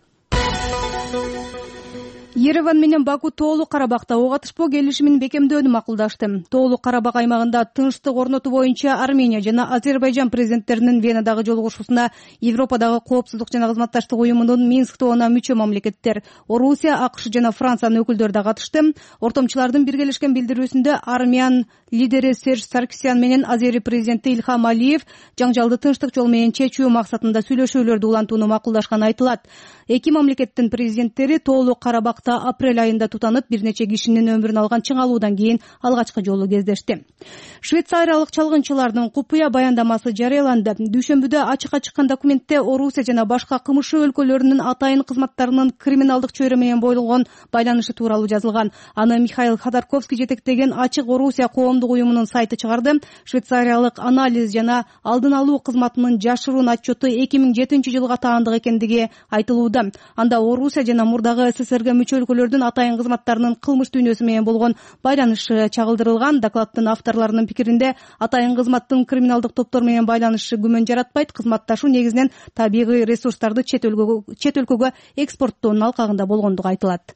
Ереван менен Баку Тоолук Карабакта ок атышпоо келишимин бекемдөөнү макулдашты. Тоолук Карабак аймагында тынчтык орнотуу боюнча Армения жана Азербайжан президенттеринин Венадагы жолугушуусуна Европадагы коопсуздук жана кызматташтык уюмунун Минск тобуна мүчө мамлекеттер Орусия, АКШ жана Франциянын өкүлдөрү да катышты. Ортомчулардын биргелешкен билдирүүсүндө армян лидери Серж Саркисян менен Азери президенти Ильхам Алиев жаңжалды тынчтык жол менен чечүү максатында сүйлөшүүлөрдү улантууну макулдашканы айтылат. Эки мамлекеттин президенттери Тоолук Карабакта апрель айында тутанып, бир нече кишинин өмүрүн алган чыңалуудан кийин алгачкы жолу кездешти. Швейцариялык чалгынчылардын купуя баяндамасы жарыяланды. Дүйшөмбүдө ачыкка чыккан документте Орусия жана башка КМШ өлкөлөрүнүн атайын кызматтарынын криминалдык чөйрө менен болгон байланышы тууралуу жазылган. Аны Михаил Ходорковский жетектеген Ачык Орусия коомдук уюмунун сайты чыгарды. Швейцариялык анализ жана алдын алуу кызматынын жашыруун отчету 2007 жылга таандык экендиги айтылууда. Анда Орусия жана мурдагы СССРге мүчө өлкөлөрдүн атайын кызматтарынын кылмыш дүйнөсү менен болгон байланышы чагылдырылган. Докладдын авторлорунун пикиринде атайын кызматтын криминалдык топтор менен байланышы күмөн жаратпайт. Кызматташуу негизинен табигый ресурстарды чет өлкөгө экспорттоонун алкагында болгондугу айтылат.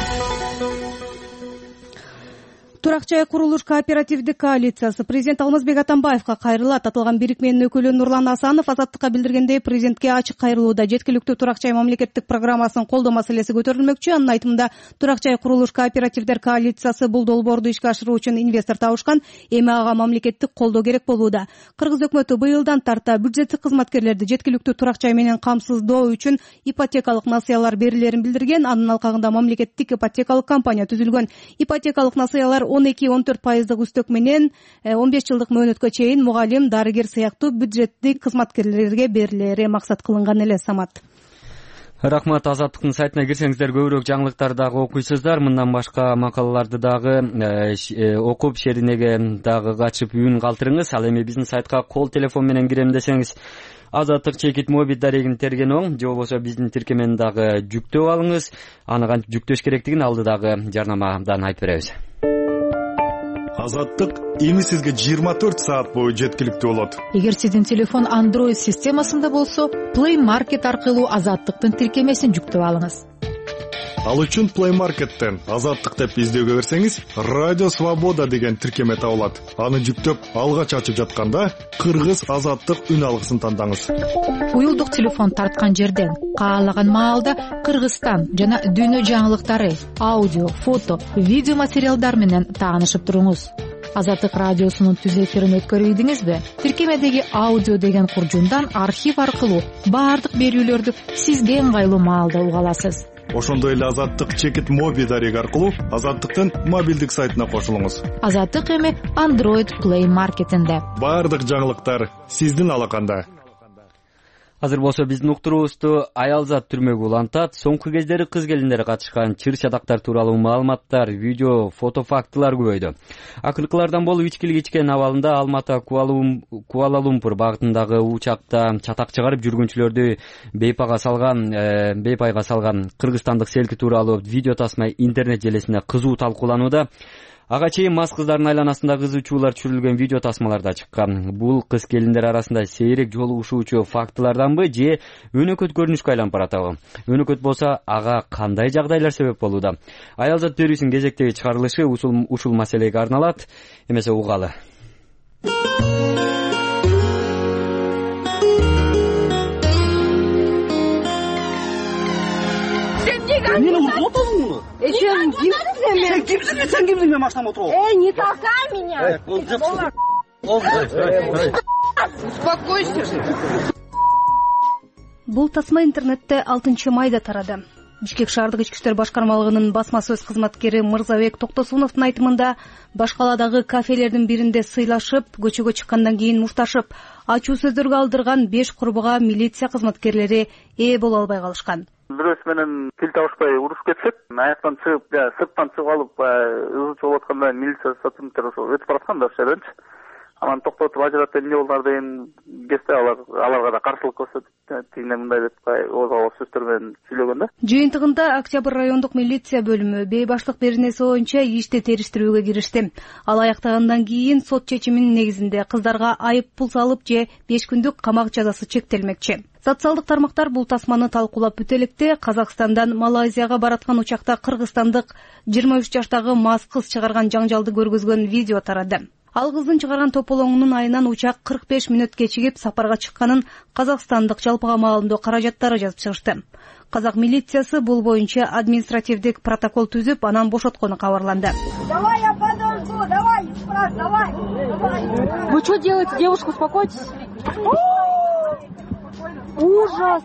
Турак жай курулуш кооперативдик коалициясы президент Алмазбек Атамбаевка кайрылат. Аталган бирикменин өкүлү Нурлан Асанов Азаттыкка билдиргендей, президентке ачык кайрылууда жеткиликтүү турак жай мамлекеттик программасын колдоо маселеси көтөрүлмөкчү. Анын айтымында, турак жай курулуш кооперативдер коалициясы бул долбоорду ишке ашыруу үчүн инвестор табышкан, эми ага мамлекеттик колдоо керек болууда. Кыргыз өкмөтү быйылдан тарта бюджеттик кызматкерлерди жеткиликтүү турак жай менен камсыздоо үчүн ипотекалык насыялар берилерин билдирген. Анын алкагында мамлекеттик ипотекалык компания түзүлгөн. Ипотекалык насыялар 12-14% үстөк менен 15 жылдык мөөнөткө чейин мугалим, дарыгер сыяктуу бюджеттик кызматкерлерге берилери максат кылынган эле. Самат. Рахмат. Азаттыктын сайтына кирсеңиздер көбүрөөк жаңылыктарды дагы окуйсуздар. Мындан башка макалаларды дагы окуп, шеринеге дагы качып үн калтырыңыз. Ал эми биздин сайтка кол телефон менен кирем десеңиз, Азаттык чекит моби дарегин терген оң, же болбосо биздин тиркемени дагы жүктөп алыңыз. Аны кантип жүктөш керектигин алдыдагы жарнамадан айтып беребиз. Азаттык эми сизге 24 саат бою жеткиликтүү болот. Эгер сиздин телефон Android системасында болсо, Play Market аркылуу Азаттыктын тиркемесин жүктөп алыңыз. Ал үчүн Play Market'тен Азаттык деп издөөгө берсеңиз, Радио Свобода деген тиркеме табылат. Аны жүктөп, алгач ачып жатканда Кыргыз Азаттык үн алгысын тандаңыз. Уюлдук телефон тарткан жерден каалаган маалда Кыргызстан жана дүйнө жаңылыктары, аудио, фото, видео материалдар менен таанышып туруңуз. Азаттык радиосунун түз эфирин өткөрүп ийдиңизби? Тиркемедеги аудио деген куржундан архив аркылуу баардык берүүлөрдү сизге ыңгайлуу маалда уга аласыз. Ошондой эле Азаттык чекит моби дареги аркылуу Азаттыктын мобилдик сайтына кошулуңуз. Азаттык эми Android Play Market'инде. Баардык жаңылыктар сиздин алаканда. Азыр болсо биздин уктуруубузду Аялзат түрмөгү улантат. Соңку кездери кыз келиндер катышкан чыр-чадактар тууралуу маалыматтар, видео, фото фактылар көбөйдү. Акыркылардан болуп ичкилик ичкен абалында Алматы Куала-Лумпур багытындагы учакта чатак чыгарып жүргүнчүлөрдү бейпайга салган кыргызстандык селки тууралуу видео тасма интернет желесинде кызуу талкууланууда. Ага чейин мас кыздардын айланасында кызуучулар түшүрүлгөн видео тасмалар да чыккан. Бул кыз келиндер арасында сейрек жолугушуучу фактыларданбы же өнөкөт көрүнүшкө айланып баратабы? Өнөкөт болсо, ага кандай жагдайлар себеп болууда? Аялзат берүүсүнүн кезектеги чыгарылышы ушул маселеге арналат. Эмесе угалы. Мени отолуң муну? Сен кимсиң мен машинама отуруп? Не толкай меня! Успокойся. Бул тасма интернетте 6 майда тарады. Бишкек шаардык ички иштер башкармалыгынын басма сөз кызматкери Мырзабек Токтосуновдун айтымында, башкаладагы кафелердин биринде сыйлашып, көчөгө чыккандан кийин мушташып, ачуу сөздөргө алдырган 5 курбуга милиция кызматкерлери ээ боло албай калышкан. Бирөөсү менен тил табышпай урушуп кетишет. Аяктан чыгып, сырттан чыгып алып, ызы чыгып атканда милиция сотрудниктери ошо өтүп бараткан да шеренчи. Анан токтотуп ажырат эмне болдуңар деген кезде аларга да каршылык көрсөтүп, тигине мындай деп ооз сөздөр менен сүйлөгөн да. Жыйынтыгында Октябрь райондук милиция бөлүмү бейбаштык беренеси боюнча ишти териштирүүгө киришти. Ал аяктагандан кийин сот чечиминин негизинде кыздарга айып пул салып же 5 күндүк камак жазасы чектелмекчи. Социалдык тармактар бул тасманы талкуулап бүт электе Казакстандан Малайзияга бараткан учакта кыргызстандык 23 жаштагы мас кыз чыгарган жаңжалды көргөзгөн видео тарады. Ал кыздын чыгарган тополоңунун айынан учак 45 мүнөт кечигип сапарга чыкканын казакстандык жалпыга маалымдоо каражаттары жазып чыгышты. Казак милициясы бул боюнча административдик протокол түзүп, анан бошоткону кабарланды. Давай, я подожду, давай, давай. Вы что делаете, девушка, успокойтесь. Ужас.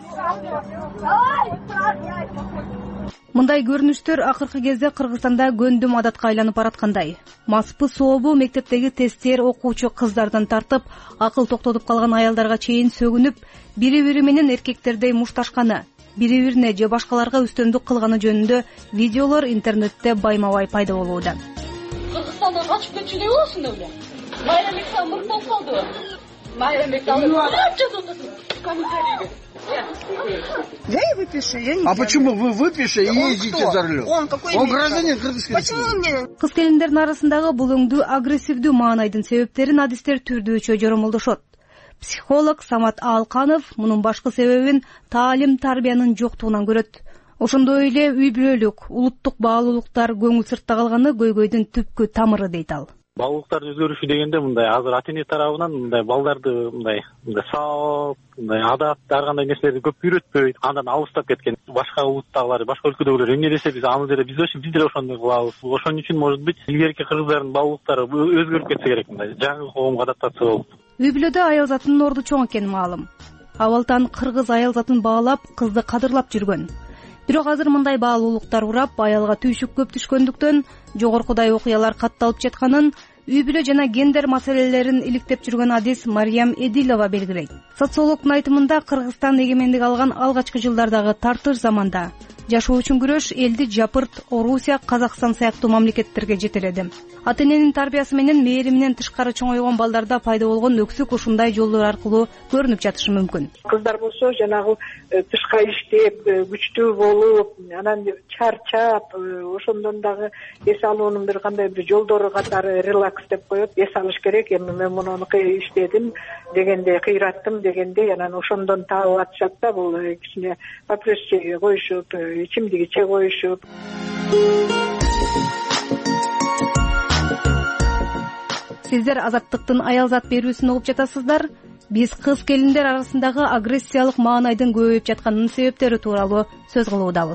Мындай көрүнүштөр акыркы кезде Кыргызстанда гөндүм адатка айланып бараткандай. Маспы сообу мектептеги тесттер окуучу кыздардан тартып, акыл токтотуп калган аялдарга чейин сөгүнүп, бири-бири менен эркектердей мушташканы, бири-бирине же башкаларга үстөмдүк кылганы жөнүндө видеолор интернетте байма-бай пайда болууда. Кыргызстандан качып кетчү деп болсун эле. Майрамбек мырт болуп калды. Майрамбек комментарийге. Я и выпишу, я не. А почему вы выпиши и ездите за рулем? Он какой? Он гражданин Кыргызской Почему республики. мне? Кыз келиндердин арасындагы бул өңдүү агрессивдүү маанайдын себептерин адистер түрдүүчө жоромолдошот. Психолог Самат Алканов мунун башкы себебин таалим тарбиянын жоктугунан көрөт. Ошондой эле үй бүлөлүк, улуттук баалуулуктар көңүл сыртта калганы көйгөйдүн түпкү тамыры дейт ал. Баалуулуктардын өзгөрүшү дегенде мындай азыр ата эне тарабынан мындай балдарды мындай сабак, мындай адат ар кандай нерселерди көп үйрөтпөйт, андан алыстап кеткен. Башка улуттагылар, башка өлкөдөгүлөр эмне десе биз аны деле биз деле ошондой кылабыз. Ошон үчүн может быть илгерки кыргыздардын баалуулуктары өзгөрүп кетсе керек, мындай жаңы коомго адаптация болуп. Үй бүлөдө аял затынын орду чоң экени маалым. Абалтан кыргыз аял затын баалап, кызды кадырлап жүргөн. Бирок азыр мындай баалуулуктар урап, аялга түйшүк көп түшкөндүктөн жогоркудай окуялар катталып жатканын үй бүлө жана гендер маселелерин иликтеп жүргөн адис Мариям Эдилова белгилейт. Социологдун айтымында Кыргызстан эгемендик алган алгачкы жылдардагы тартыш заманда жашоо үчүн күрөш элди Жапырт, Орусия, Казакстан сыяктуу мамлекеттерге жетеледи. Ата эненин тарбиясы менен мээриминен тышкары чоңойгон балдарда пайда болгон өксүк ушундай жолдор аркылуу көрүнүп жатышы мүмкүн. Кыздар болсо жанагы тышка иштеп, күчтүү болуп, анан чарчап, ошондон дагы эс алуунун бир кандай бир жолдору катары релакс деп коет. Эс алыш керек, эми мен муну иштедим дегенде, кыйраттым дегенде, анан ошондон таап атышат да, бул кичине папиросчеге коюшуп, ичимдик иче коюшуп. Сиздер Азаттыктын аялзат берүүсүн угуп жатасыздар. Биз кыз келиндер арасындагы агрессиялык маанайдын көбөйүп жатканынын себептери тууралуу сөз кылуудабыз.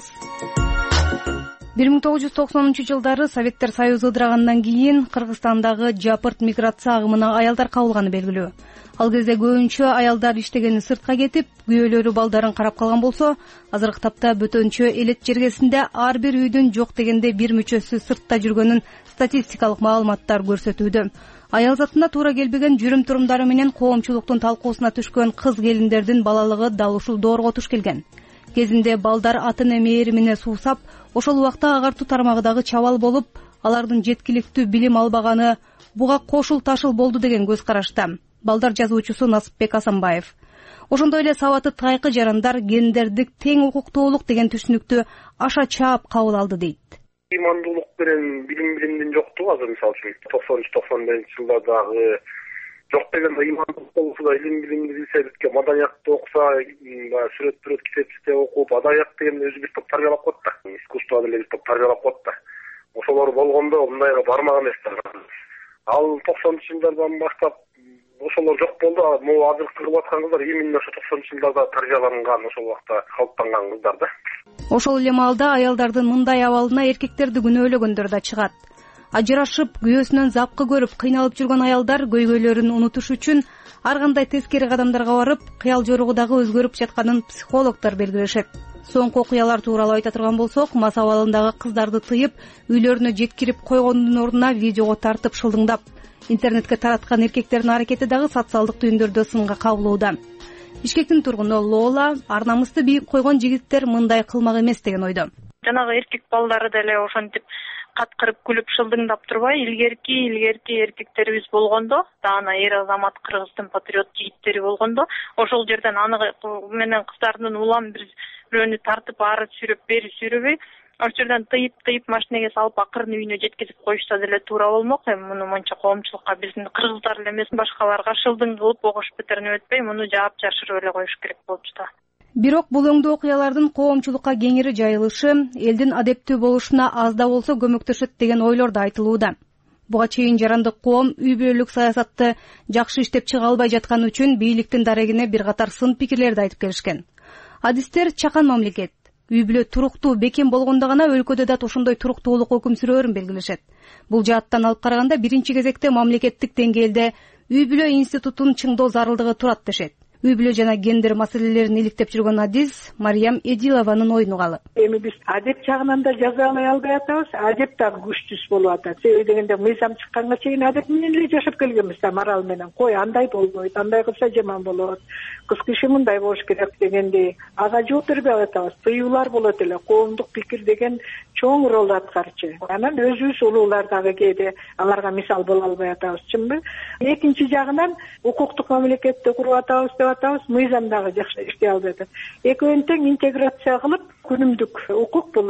1990-жылдары Советтер Союзу ыдырагандан кийин Кыргызстандагы жапырт миграция агымына аялдар кабылганы белгилүү. Ал кезде көбүнчө аялдар иштегени сыртка кетип, күйөөлөрү балдарын карап калган болсо, азыркы тапта бөтөнчө элет жергесинде ар бир үйдүн жок дегенде бир мүчөсү сыртта жүргөнүн статистикалык маалыматтар көрсөтүүдө. Аял затына туура келбеген жүрүм-турумдары менен коомчулуктун талкуусуна түшкөн кыз келиндердин балалыгы дал ушул доорго туш келген. Кезинде балдар ата-эне мээримине суусап, ошол убакта агартуу тармагындагы чабал болуп, алардын жеткиликтүү билим албаганы буга кошул ташыл болду деген көз карашта. Балдар жазуучусу Насыпбек Асанбаев. Ошондой эле сабаты тайкы жарандар гендердик тең укуктуулук деген түшүнүктү аша чаап кабыл алды дейт. Имандуулук менен билимдин жоктугу азыр мисалы үчүн 90-91 жылдардагы жок дегенде имандуулук болсо да билимди билсе, бизге маданиятты окуса, сүрөт китепчите окуп, маданият деген өзү бир топ тарбиялап коет да. Искусство деле бир топ тарбиялап коет да. Ошолор болгондо мындайга бармаган эмес да. Ал 90-жылдардан баштап ошолор жок болду. Могу азыр кырып аткан кыздар именно ошо 90-жылдарда тарбияланган, ошол убакта калыптанган кыздар да. Ошол эле маалда аялдардын мындай абалына эркектерди күнөөлөгөндөр да чыгат. Ажырашып, күйөөсүнөн запкы көрүп, кыйналып жүргөн аялдар көйгөйлөрүн унутуш үчүн ар кандай тескери кадамдарга барып, кыял жоругу дагы өзгөрүп жатканын психологдор белгилешет. Соңку окуялар тууралуу айта турган болсок, мас абалындагы кыздарды тыйып, үйлөрүнө жеткирип койгондун ордуна видеого тартып шылдыңдап, интернетке тараткан эркектердин аракети дагы социалдык түйүндөрдө сынга кабылууда. Бишкектин тургуну Лола ар намысты бийик койгон жигиттер мындай кылмак эмес деген ойдо. Жанагы эркек балдары деле ошентип каткырып күлүп шылдыңдап турбай, илгерки эркектерибиз болгондо, даана эр азамат Кыргыздын патриот жигиттери болгондо, ошол жерден аны менен кыздардын улам бирөөнү тартып ары сүйрөп, бери сүйрөбөй, ошол жерден тыйып машинеге салып акырын үйүнө жеткизип коюшса деле туура болмок. Эми муну монча коомчулукка, биздин кыргыздар эле эмес, башкаларга шылдың кылып огош бетеринип өтпөй, муну жаап жашырып эле коюш керек болуп жатат. Бирок бул өңдүү окуялардын коомчулукка кеңири жайылышы элдин адептүү болушуна аз да болсо көмөктөшөт деген ойлор да айтылууда. Буга чейин жарандык коом үй бүлөлүк саясатты жакшы иштеп чыга албай жатканы үчүн бийликтин дарегине бир катар сын пикирлерди айтып келишкен. Адистер чакан мамлекет, үй бүлө туруктуу бекем болгондо гана өлкөдө да ошондой туруктуулук өкүм сүрөөрүн белгилешет. Бул жааттан алып караганда биринчи кезекте мамлекеттик деңгээлде үй бүлө институтун чыңдоо зарылдыгы турат дешет. Үй бүлө жана гендер маселелерин иликтеп жүргөн адис Мариям Эдилованын ойун угалы. Эми биз адеп жагынан да жазалай албай атабыз, адеп дагы күчтүүс болуп атат. Себеби дегенде мыйзам чыкканга чейин адеп менен эле жашап келгенбиз да, мораль менен. Кой андай болбойт, андай кылса жаман болот, кыз киши мындай болуш керек дегендей ага жооп бербей атабыз. Тыюулар болот эле, коомдук пикир деген чоң ролду аткарчу. Анан өзүбүз улуулар дагы кээде аларга мисал боло албай атабыз, чынбы? Экинчи жагынан укуктук мамлекетти куруп атабыз деп атабыз, мыйзам дагы жакшы иштей албай атат. Экөөнүн тең интеграция кылып, күнүмдүк укук бул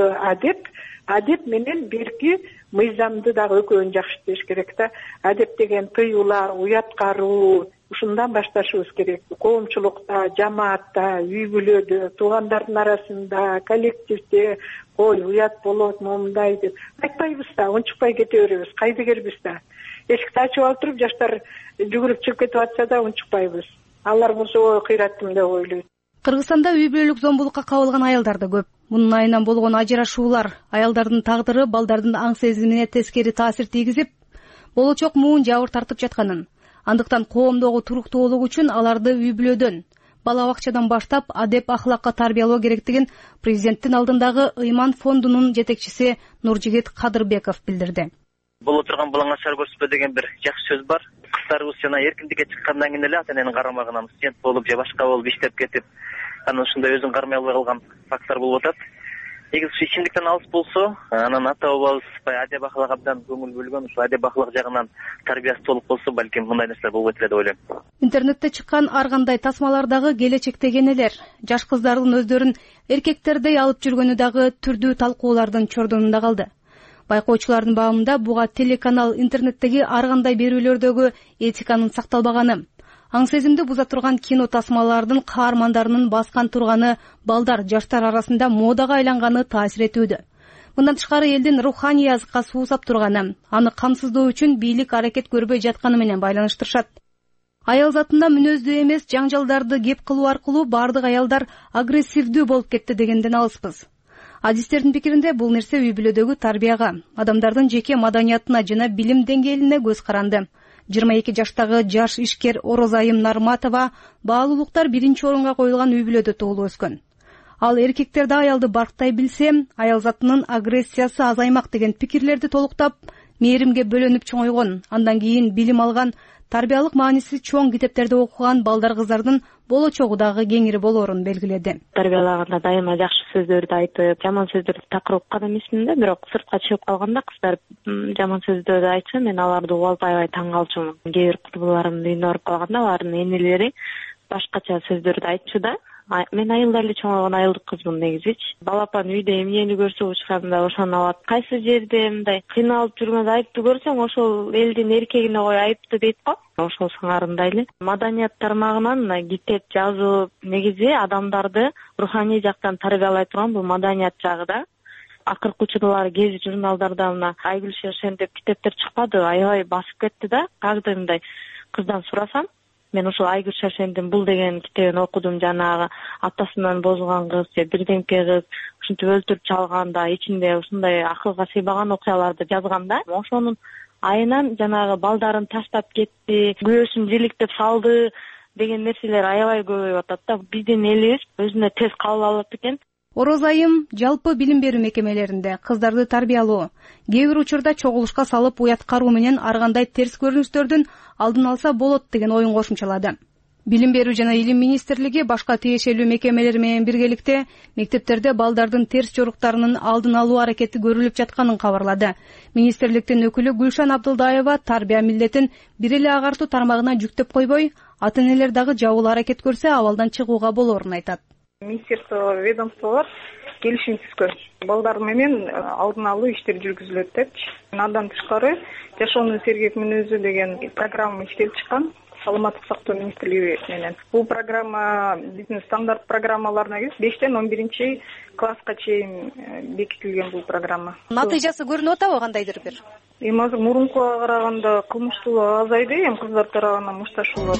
адеп менен берки мыйзамды дагы экөөнү жакшы иштеш керек да. Адеп деген тыюулар, уяткаруу, ушундан башташыбыз керек. Коомчулукта, жамаатта, үй бүлөдө, туугандардын арасында, коллективде ой уят болот, момундай деп айтпайбыз да, унчукпай кете беребиз, кайдыгербиз да. Эшикти ачып алып туруп, жаштар жүгүрүп чыгып кетип атса да унчукпайбыз. Алар болсо ой кыйраттым деп ойлойт. Кыргызстанда үй бүлөлүк зомбулукка кабылган аялдар да көп. Мунун айынан болгон ажырашуулар аялдардын тагдыры балдардын аң сезимине тескери таасир тийгизип, болочок муун жабыр тартып жатканын, андыктан коомдогу туруктуулук үчүн аларды үй бүлөдөн, бала бакчадан баштап адеп ахлакка тарбиялоо керектигин президенттин алдындагы Ыйман фондунун жетекчиси Нуржигит Кадырбеков билдирди. Боло турган балаңа шар көрсөтпө деген бир жакшы сөз бар. Кыздарыбыз жана эркиндикке чыккандан кийин эле ата-эненин карамагынан студент болуп же башка болуп иштеп кетип, анан ушундай өзүн кармай албай калган факттар болуп атат. Эгер ушу ичимдиктен алыс болсо, анан ата бабабыз адеп ахлак абдан көңүл бөлгөн, ушу адеп ахлак жагынан тарбиясы толук болсо, балким мындай нерселер болбойт эле деп ойлойм. Интернетте чыккан ар кандай тасмалардагы келечектеги энелер, жаш кыздардын өздөрүн эркектердей алып жүргөнү дагы түрдүү талкуулардын чордонунда калды. Байкоочулардын баамында буга телеканал интернеттеги ар кандай берүүлөрдөгү этиканын сакталбаганы, аң сезимди буза турган кино тасмалардын каармандарынын баскан турганы балдар, жаштар арасында модага айланганы таасир этүүдө. Мындан тышкары элдин руханий азыкка суусап турганы, аны камсыздоо үчүн бийлик аракет көрбөй жатканы менен байланыштырышат. Аял затында мүнөздүү эмес жаңжалдарды кеп кылуу аркылуу бардык аялдар агрессивдүү болуп кетти дегенден алыспыз. Адистердин пикиринде бул нерсе үй бүлөдөгү тарбияга, адамдардын жеке маданиятына жана билим деңгээлине көз каранды. 22 жаштагы жаш ишкер Орозайым Нарматова баалуулуктар биринчи орунга коюлган үй бүлөдө туулуп өскөн. Ал эркектерди аялды барктай билсе, аял затынын агрессиясы азаймак деген пикирлерди толуктап, мээримге бөлөнүп чоңойгон, андан кийин билим алган, тарбиялык мааниси чоң китептерди окуган балдар кыздардын болочогу дагы кеңири болоорун белгиледи. Тарбиялаганда дайыма жакшы сөздөрдү айтып, жаман сөздөрдү такыр уккан эмесмин да, бирок сыртка чыгып калганда кыздар жаман сөздөрдү айтса, мен аларды убалпай таң калчумун. Кээ бир курбуларымдын үйүнө барып калганда алардын энелери башкача сөздөрдү айтчу да. Мен айылда эле чоңойгон айылдык кызмын негизичи. Балапан үйдө эмнени көрсө учканда ошону алат. Кайсы жерде мындай кыйналып жүргөндө айыптуу көрсөң, ошол элдин эркегине кой айыптуу дейт го. Ошол сыңарындай эле. Маданият тармагынан китеп жазуу негизи адамдарды руханий жактан тарбиялай турган бул маданият жагы да. Акыркы учурлары гезит журналдарда мына Айгүл Шершен деп китептер чыкпады, аябай басып кетти да. Каждый мындай кыздан сурасам, мен ошол Айгүл Шершендин бул деген китебин окудум, жанагы атасынан бозулган кыз же бирдемке кыз ушинтип өлтүрүп чалганда, ичинде ушундай акылга сыйбаган окуяларды жазган да. Ошонун айынан жанагы балдарын таштап кетти, күйөөсүн жиликтеп салды деген нерселер аябай көбөйүп атат да. Биздин элибиз өзүнө тез кабыл алат экен. Орозайым жалпы билим берүү мекемелеринде кыздарды тарбиялоо, кээ бир учурда чогулушка салып уяткаруу менен ар кандай терс көрүнүштөрдүн алдын алса болот деген оюн кошумчалады. Билим берүү жана илим министрлиги башка тиешелүү мекемелер менен биргеликте мектептерде балдардын терс жоруктарынын алдын алуу аракети көрүлүп жатканын кабарлады. Министрликтин өкүлү Гүлшан Абдылдаева тарбия милдетин бир эле агартуу тармагына жүктөп койбой, ата-энелер дагы жабыл аракет көрсө абалдан чыгууга болоорун айтат. Министерство, ведомстволор келишим түзгөн. Балдар менен алдын алуу иштери жүргүзүлөт депчи. Андан тышкары жашоонун сергек мүнөзү деген программа иштелип чыккан. Саламаттык сактоо министрлиги менен. Бул программа биздин стандарт программаларына кирип 5тен 11 класска чейин бекитилген бул программа. Натыйжасы көрүнүп атабы кандайдыр бир? Азыр мурункуга караганда кылмыштуулук азайды, кыздар тарабынан мушташуулар.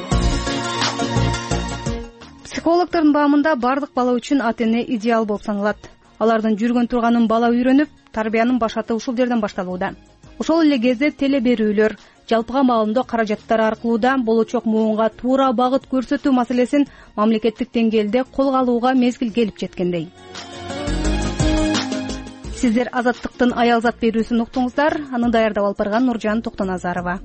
Психологдордун баамында бардык бала үчүн ата-эне идеал болуп саналат. Алардын жүргөн турганын бала үйрөнүп, тарбиянын башаты ушул жерден башталууда. Ошол эле кезде теле берүүлөр, жалпыга маалымдоо каражаттары аркылуу да болочок муунга туура багыт көрсөтүү маселесин мамлекеттик деңгээлде колго алууга мезгил келип жеткендей. Сиздер Азаттыктын аял зат берүүсүн уктуңуздар. Аны даярдап алып барган Нуржан Токтоназарова.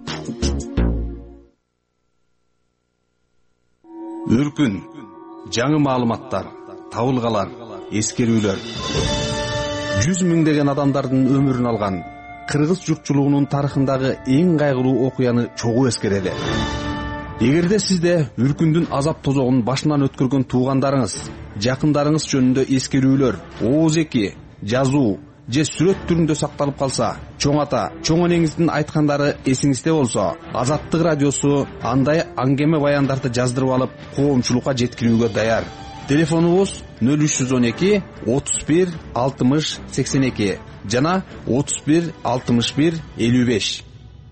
Өркүн, жаңы маалыматтар, табылгалар, эскерүүлөр. 100 миңдеген адамдардын өмүрүн алган кыргыз журтчулугунун тарыхындагы эң кайгылуу окуяны чогуу эскерели. эгерде сизде үркүндүн азап тозогун башынан өткөргөн туугандарыңыз, жакындарыңыз жөнүндө эскерүүлөр, ооз-эки, жазуу же сүрөт түрүндө сакталып калса, чоң ата, чоң энеңиздин айткандары эсиңизде болсо, Азаттык радиосу андай аңгеме баяндарды жаздырып алып, коомчулукка жеткирүүгө даяр. Телефонубуз 0312 31 60 82 жана 31 61 55.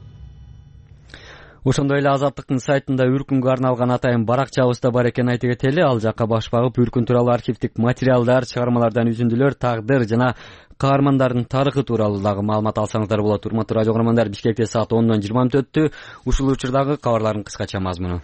Ошондой эле Азаттыктын сайтында үркүнгө арналган атайын баракчабыз да бар экенин айта кетели. Ал жакка баш багып үркүн тууралуу архивдик материалдар, чыгармалардан үзүндүлөр, тагдыр жана каармандардын тарыхы тууралуу дагы маалымат алсаңыздар болот. Урматтуу радио көрөрмандар, Бишкекте саат 10:20 өттү. Ушул учурдагы кабарлардын кыскача мазмуну.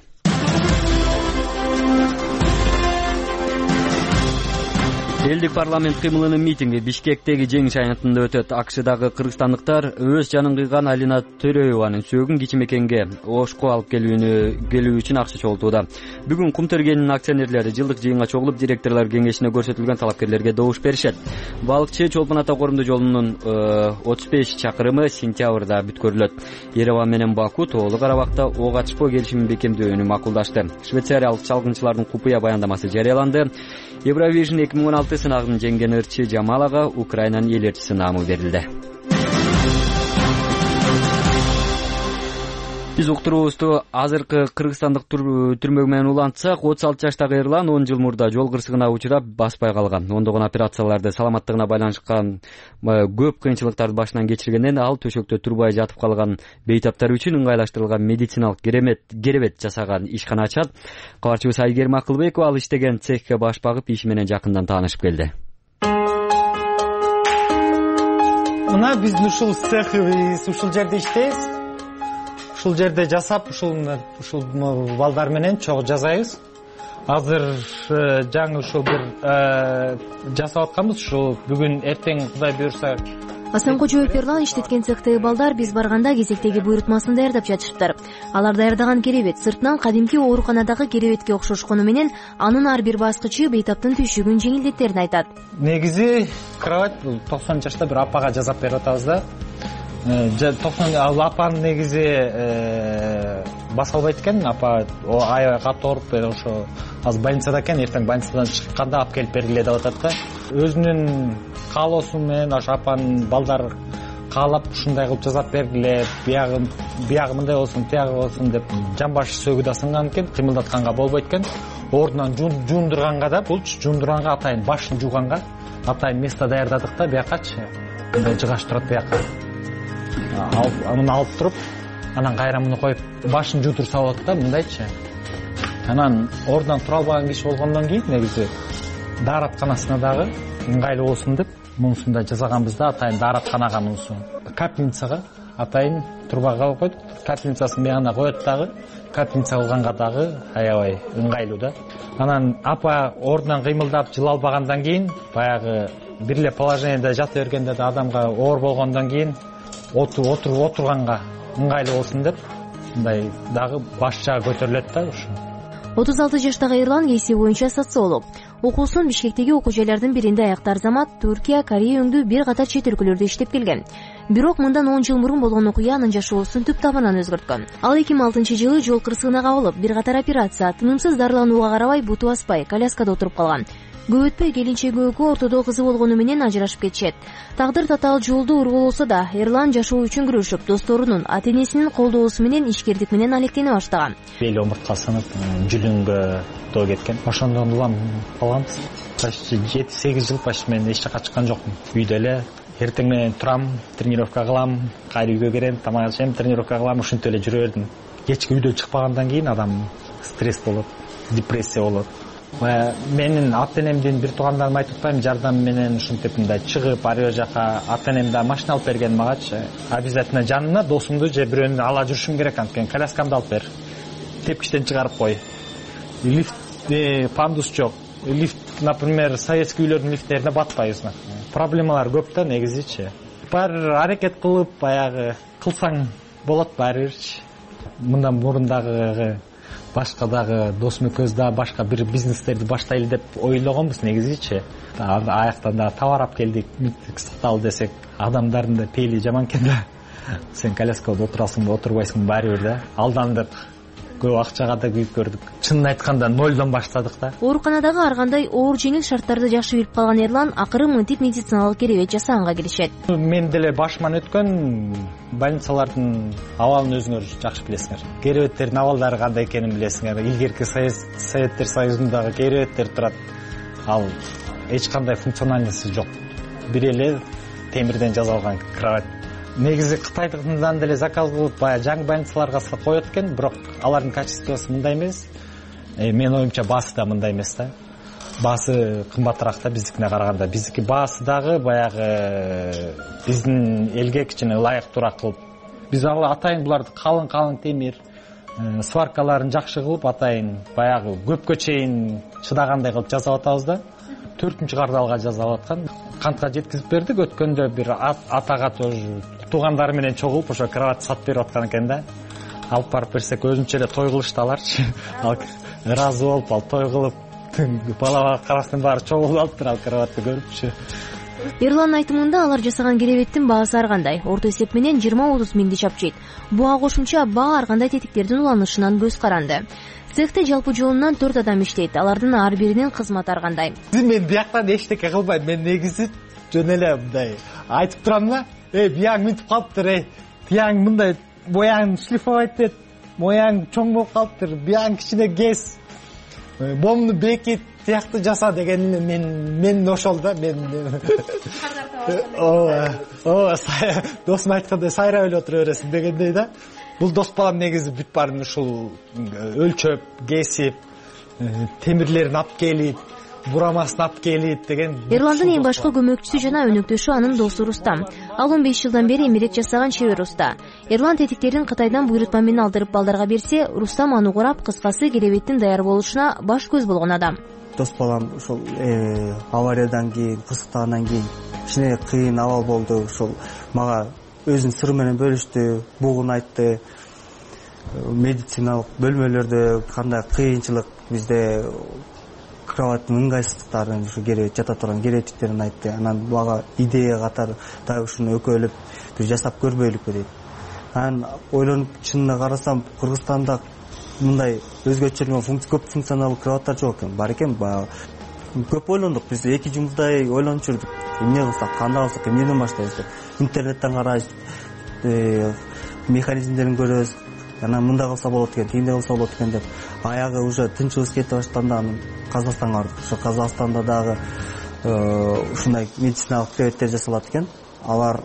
Элдик парламент кыймылынын митинги Бишкектеги жеңиш аянтында өтөт. АКШдагы кыргызстандыктар өз жанын кыйган Алина Төрөеванын сөөгүн кичи мекенге Ошко алып келүү үчүн акча чогултууда. Бүгүн Кумтөргенин акционерлери жылдык жыйынга чогулуп, директорлор кеңешине көрсөтүлгөн талапкерлерге добуш беришет. Балыкчы Чолпон Ата корундуу жолунун 35 чакырымы сентябрда бүткөрүлөт. Ереван менен Баку Тоолуу Карабакта ок атышпоо келишимин бекемдөөнү макулдашты. Швейцариялык чалгынчылардын купуя баяндамасы жарыяланды. Евровижн 2016 сынагын жеңген ырчы Жамалага Украинанын эл элчиси наамы берилди. Биз уктуруубузду азыркы кыргызстандык түрмө менен улантсак, 36 жаштагы Эрлан 10 жыл мурда жол кырсыгына учурап баспай калган. Ондогон операцияларды, саламаттыгына байланышкан көп кыйынчылыктарды башынан кечиргенден ал төшөктө турбай жатып калган бейтаптар үчүн ыңгайлаштырылган медициналык керебет жасаган ишкана ачат. Кабарчыбыз Айгерим Акылбекова ал иштеген цехке баш багып иши менен жакындан таанышып келди. Мына биз ушул цехибиз, ушул жерде иштейбиз. Ушул жерде жасап, ушул балдар менен чогуу жасайбыз. Азыр жаңы ушул бир жасап атканбыз. Ушул бүгүн эртең Кудай буйрса. Асанкожоев Эрлан иштеткен цехтеги балдар биз барганда кезектеги буйрутмасын даярдап жатышыптыр. Алар даярдаган керебет сыртынан кадимки ооруканадагы керебетке окшошкону менен анын ар бир баскычы бейтаптын түйшүгүн жеңилдеттерин айтат. Негизи кровать 90 жашта бир апага жасап берип атабыз да. 90 апанын негизи баса албайт экен. Апа аябай катуу ооруп ошо азыр больницада экен. Эртең больницадан чыкканда алып келип бергиле деп атат да. Өзүнүн каалоосу менен ошо апанын балдар каалап ушундай кылып жасап бергиле, биягы мындай болсун, тиягы болсун деп жамбаш сөөгү да сынган экен, кыймылдатканга болбойт экен. Ордунан жуундурганга да, булчу жуундурганга атайын башын жууганга атайын место даярдадык да, биякачы. Мындай жыгаш турат биякка. Муну алып туруп, анан кайра муну коюп башын жуутурса болот да, мындайчы. Анан ордунан тура албаган киши болгондон кийин негизи дааратканасына дагы ыңгайлуу болсун деп мунусунда жасаганбыз да, атайын дааратканага мунусу. Капельницага атайын турбага койдук. Капельницасын мягына коет дагы, капельница кылганга дагы аябай ыңгайлуу да. Анан апа ордунан кыймылдап жыла албагандан кийин баягы бир эле положениеде жата бергенде да адамга оор болгондон кийин отурганга ыңгайлуу болсун деп мындай дагы баш жагы көтөрүлөт да ушу. 36 жаштагы Эрлан кесиби боюнча социолог. Окуусун Бишкектеги окуу жайлардын биринде аяктар замат Түркия, Корея өңдүү бир катар чет өлкөлөрдө иштеп келген. Бирок мындан 10 жыл мурун болгон окуя анын жашоосун түп табанан өзгөрткөн. Ал 2006-жылы жол кырсыгына кабылып, бир катар операция, тынымсыз дарыланууга карабай буту баспай, коляскада отуруп калган. Көп өтпөй келинчеги экөө ортодо кызы болгону менен ажырашып кетишет. Тагдыр татаал жолду ургулоосо да Эрлан жашоо үчүн күрөшүп, досторунун, ата-энесинин колдоосу менен ишкердик менен алектене баштаган. Бели омуртка сынып, жүлүнгө тоо кеткен. Ошондон улам калганбыз. Почти 7-8 жыл почти мен эч жака чыккан жокмун. Үйдө эле эртең менен турам, тренировка кылам, кайра үйгө келем, тамак ичем, тренировка кылам, ушинтип эле жүрө бердим. Кечки үйдөн чыкпагандан кийин адам стресс болот, депрессия болот. Менин ата-энемдин бир туугандарым айтып атпайм, жардам менен ушинтип мындай чыгып ар жака ата-энем да машина алып берген магачы. Обязательно жанына досумду же бирөөнү ала жүрүшүм керек анткени коляскамды алып бер. Тепкичтен чыгарып кой. Лифт, пандус жок. Лифт, например, советский үйлөрдүн лифттерине батпайбыз. Проблемалар көп да негизичи. Бир аракет кылып, баягы кылсаң болот баарыбирчи. Мындан мурун дагы башка дагы досум экөөбүз да башка бир бизнестерди баштайлы деп ойлогонбуз негизичи. Аяктан да товар алып келдик, сакталы десек, адамдардын да пейили жаман экен да. Сен коляскада отурасыңбы, отурбайсыңбы баары бир да. Алдандык. көп акчага да күйүп көрдүк. Чынын айтканда нолдон баштадык да. Ооруканадагы ар кандай оор жеңил шарттарды жакшы билип калган Эрлан акыры мынтип медициналык керебет жасаганга киришет. Мен деле башыман өткөн больницалардын абалын өзүңөр жакшы билесиңер. Керебеттердин абалдары кандай экенин билесиңер. Илгерки Советтер Союзундагы керебеттер турат. Ал эч кандай функциональныйсы жок. Бир эле темирден жасалган кровать. Негизи Кытайдыкынан деле заказ кылып баягы жаңы больницаларга коет экен, бирок алардын качествосу мындай эмес. Менин оюмча баасы да мындай эмес да. Баасы кымбатыраак да биздикине караганда. Биздики баасы дагы баягы биздин элге кичине ылайыктуураак кылып. Биз атайын буларды калың темир, сваркаларын жакшы кылып атайын баягы көпкө чейин чыдагандай кылып жасап атабыз да. 4-кварталга жасап аткан. Кантка жеткизип бердик. Өткөндө бир атага тоже туугандары менен чогулуп ошо кровать сатып берип аткан экен да. Алып барып берсек өзүнчө эле той кылышты аларчы. Ал ыраазы болуп, ал той кылып, бала карасынын баары чогулуп алыптыр ал кроватты көрүпчү. Эрландын айтымында алар жасаган керебеттин баасы ар кандай. Орто эсеп менен 20-30 миңди чапчыйт. Буга кошумча баа ар кандай тетиктердин уланышынан көз каранды. Цехте жалпы жолунан 4 адам иштейт. Алардын ар биринин кызматы ар кандай. Мен бияктан эчтеке кылбайм. Мен негизи жөн эле мындай айтып турам да. Бияң мынтип калыптыр, тияң мындай бояң шлифовать эт, бояң чоң болуп калыптыр, бияң кичине кес, момну бекит, тиякты жаса деген мен ошол да, мен досум айткандай сайрап эле отура бересиң дегендей да. Бул дос балам негизи бүт баарын ушул өлчөп, кесип, темирлерин алып келип, бурамасын алып келип деген. Эрландын эң башкы көмөкчүсү жана өнөктөшү анын досу Рустам. Ал 15 жылдан бери эмерек жасаган чебер уста. Эрлан тетиктерин Кытайдан буйрутма менен алдырып балдарга берсе, Рустам аны курап, кыскасы керебеттин даяр болушуна баш көз болгон адам. Дос балам ушул авариядан кийин, кырсыктагандан кийин кичине кыйын абал болду. Ушул мага өзүнүн сыры менен бөлүштү, бугун айтты. Медициналык бөлмөлөрдө кандай кыйынчылык, бизде кроваттын ыңгайсыздыктарын, ушу керебет жата турган керебеттерин айтты. Анан мага идея катары да ушуну экөөлөп бир жасап көрбөйлүкпү дейт. Анан ойлонуп чынына карасам, Кыргызстанда мындай өзгөчө көп функционалдуу кроваттар жок экен. Бар экен, көп ойлондук. Биз 2 жумдай ойлонуп жүрдүк. Эмне кылсак, кандай кылсак, эмнеден баштайбыз деп. Интернеттен карайбыз, механизмдерин көрөбүз. Анан мындай кылса болот экен, тигиндей кылса болот экен деп. Аягы уже тынчыбыз кете баштаганда анан Казакстанга бардык. Ошо Казакстанда дагы ушундай медициналык керебеттер жасалат экен. Алар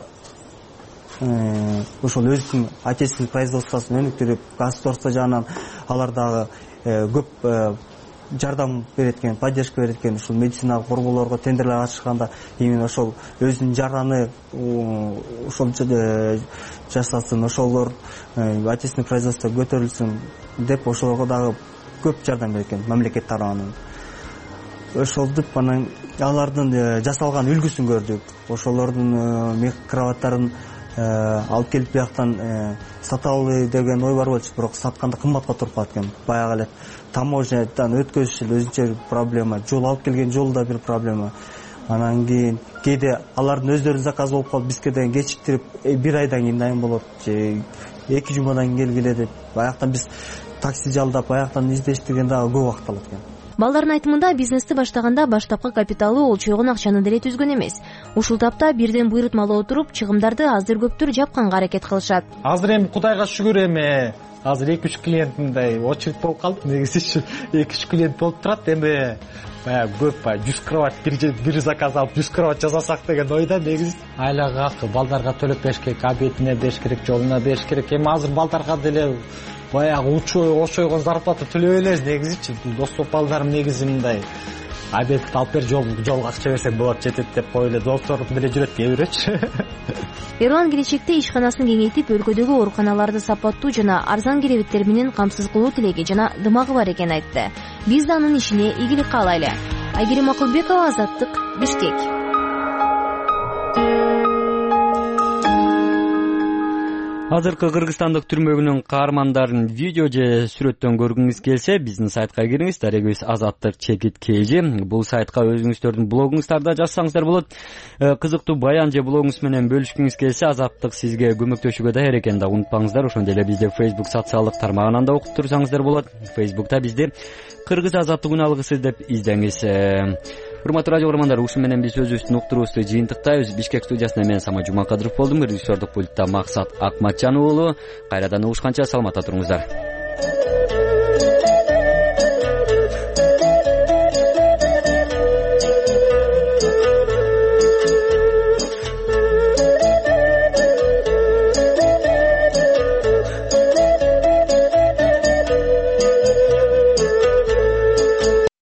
ошол өзүнүн отечественный производствосын өнүктүрүп, государство жагынан алар дагы көп жардам берет экен, поддержка берет экен. Ушул медициналык борборлорго тендерлер ачышканда именно ошол өзүнүн жараны ошол жасасын, ошолор отечественный производство көтөрүлсүн деп ошолорго дагы көп жардам берет экен мамлекет тарабынан. Ошолдуп анан алардын жасалган үлгүсүн көрдүк. Ошолордун кроваттарын алып келип бияктан саталы деген ой бар болчу, бирок сатканда кымбатка туруп калат экен. Баягы эле таможнядан өткөзүш өзүнчө бир жол алып келген жол да бир проблема. Анан кийин кээде алардын өздөрүнүн заказы болуп калып, бизге деген кечиктирип 1 айдан кийин дайын болот же 2 жумадан кийин келгиле деп. Баяктан биз такси жалдап, баяктан издештирген дагы көп убакыт алат экен. Балдардын айтымында бизнести баштаганда баштапкы капиталы олчойгон акчаны деле түзгөн эмес. Ушул тапта бирден буйрутмалуу отуруп, чыгымдарды азыр көптүр жапканга аракет кылышат. Азыр эми Кудайга шүгүр эми азыр 2-3 клиент мындай очередь болуп калды. Негизи 2-3 клиент болуп турат. Эми баягы көп 100 кровать бир заказ алып 100 кровать жасасак деген ойда негизи. Айлага акы балдарга төлөп бериш керек, обедине бериш керек, жолуна бериш керек. Эми азыр балдарга деле баягы очойгон зарплата төлөй элебиз негизичи. Дос балдарым негизи мындай обедти алып бер, жолго акча берсең болот, жетет деп койлу достору деле жүрөт кээ бирөөчү. Эрлан келечекте ишканасын кеңейтип, өлкөдөгү ооруканаларды сапаттуу жана арзан керебеттер менен камсыз кылуу тилеги жана дымагы бар экенин айтты. Биз да анын ишине ийгилик каалайлы. Айгерим Акылбекова, Азаттык, Бишкек. Азыркы кыргызстандык түрмөгүнүн каармандарын видео же сүрөттөн көргүңүз келсе, биздин сайтка кириңиз. Дарегибиз Азаттык чекит KG. Бул сайтка өзүңүздөрдүн блогуңуздарды жазсаңыздар болот. Кызыктуу баян же блогуңуз менен бөлүшкүңүз келсе, Азаттык сизге көмөктөшүүгө даяр экен да унутпаңыздар. Ошондой эле бизде Facebook социалдык тармагынан да окуп турсаңыздар болот. Facebook'та бизди Кыргыз азаттык үн алгысы деп издеңиз. Урматтуу радио көрөрмандар, ушу менен биз өзүбүздүн уктуруубузду жыйынтыктайбыз. Бишкек студиясында мен Сама Жумакадыров болдум. Режиссердик пультта Максат Акматжан уулу. Кайрадан угушканча саламатта туруңуздар.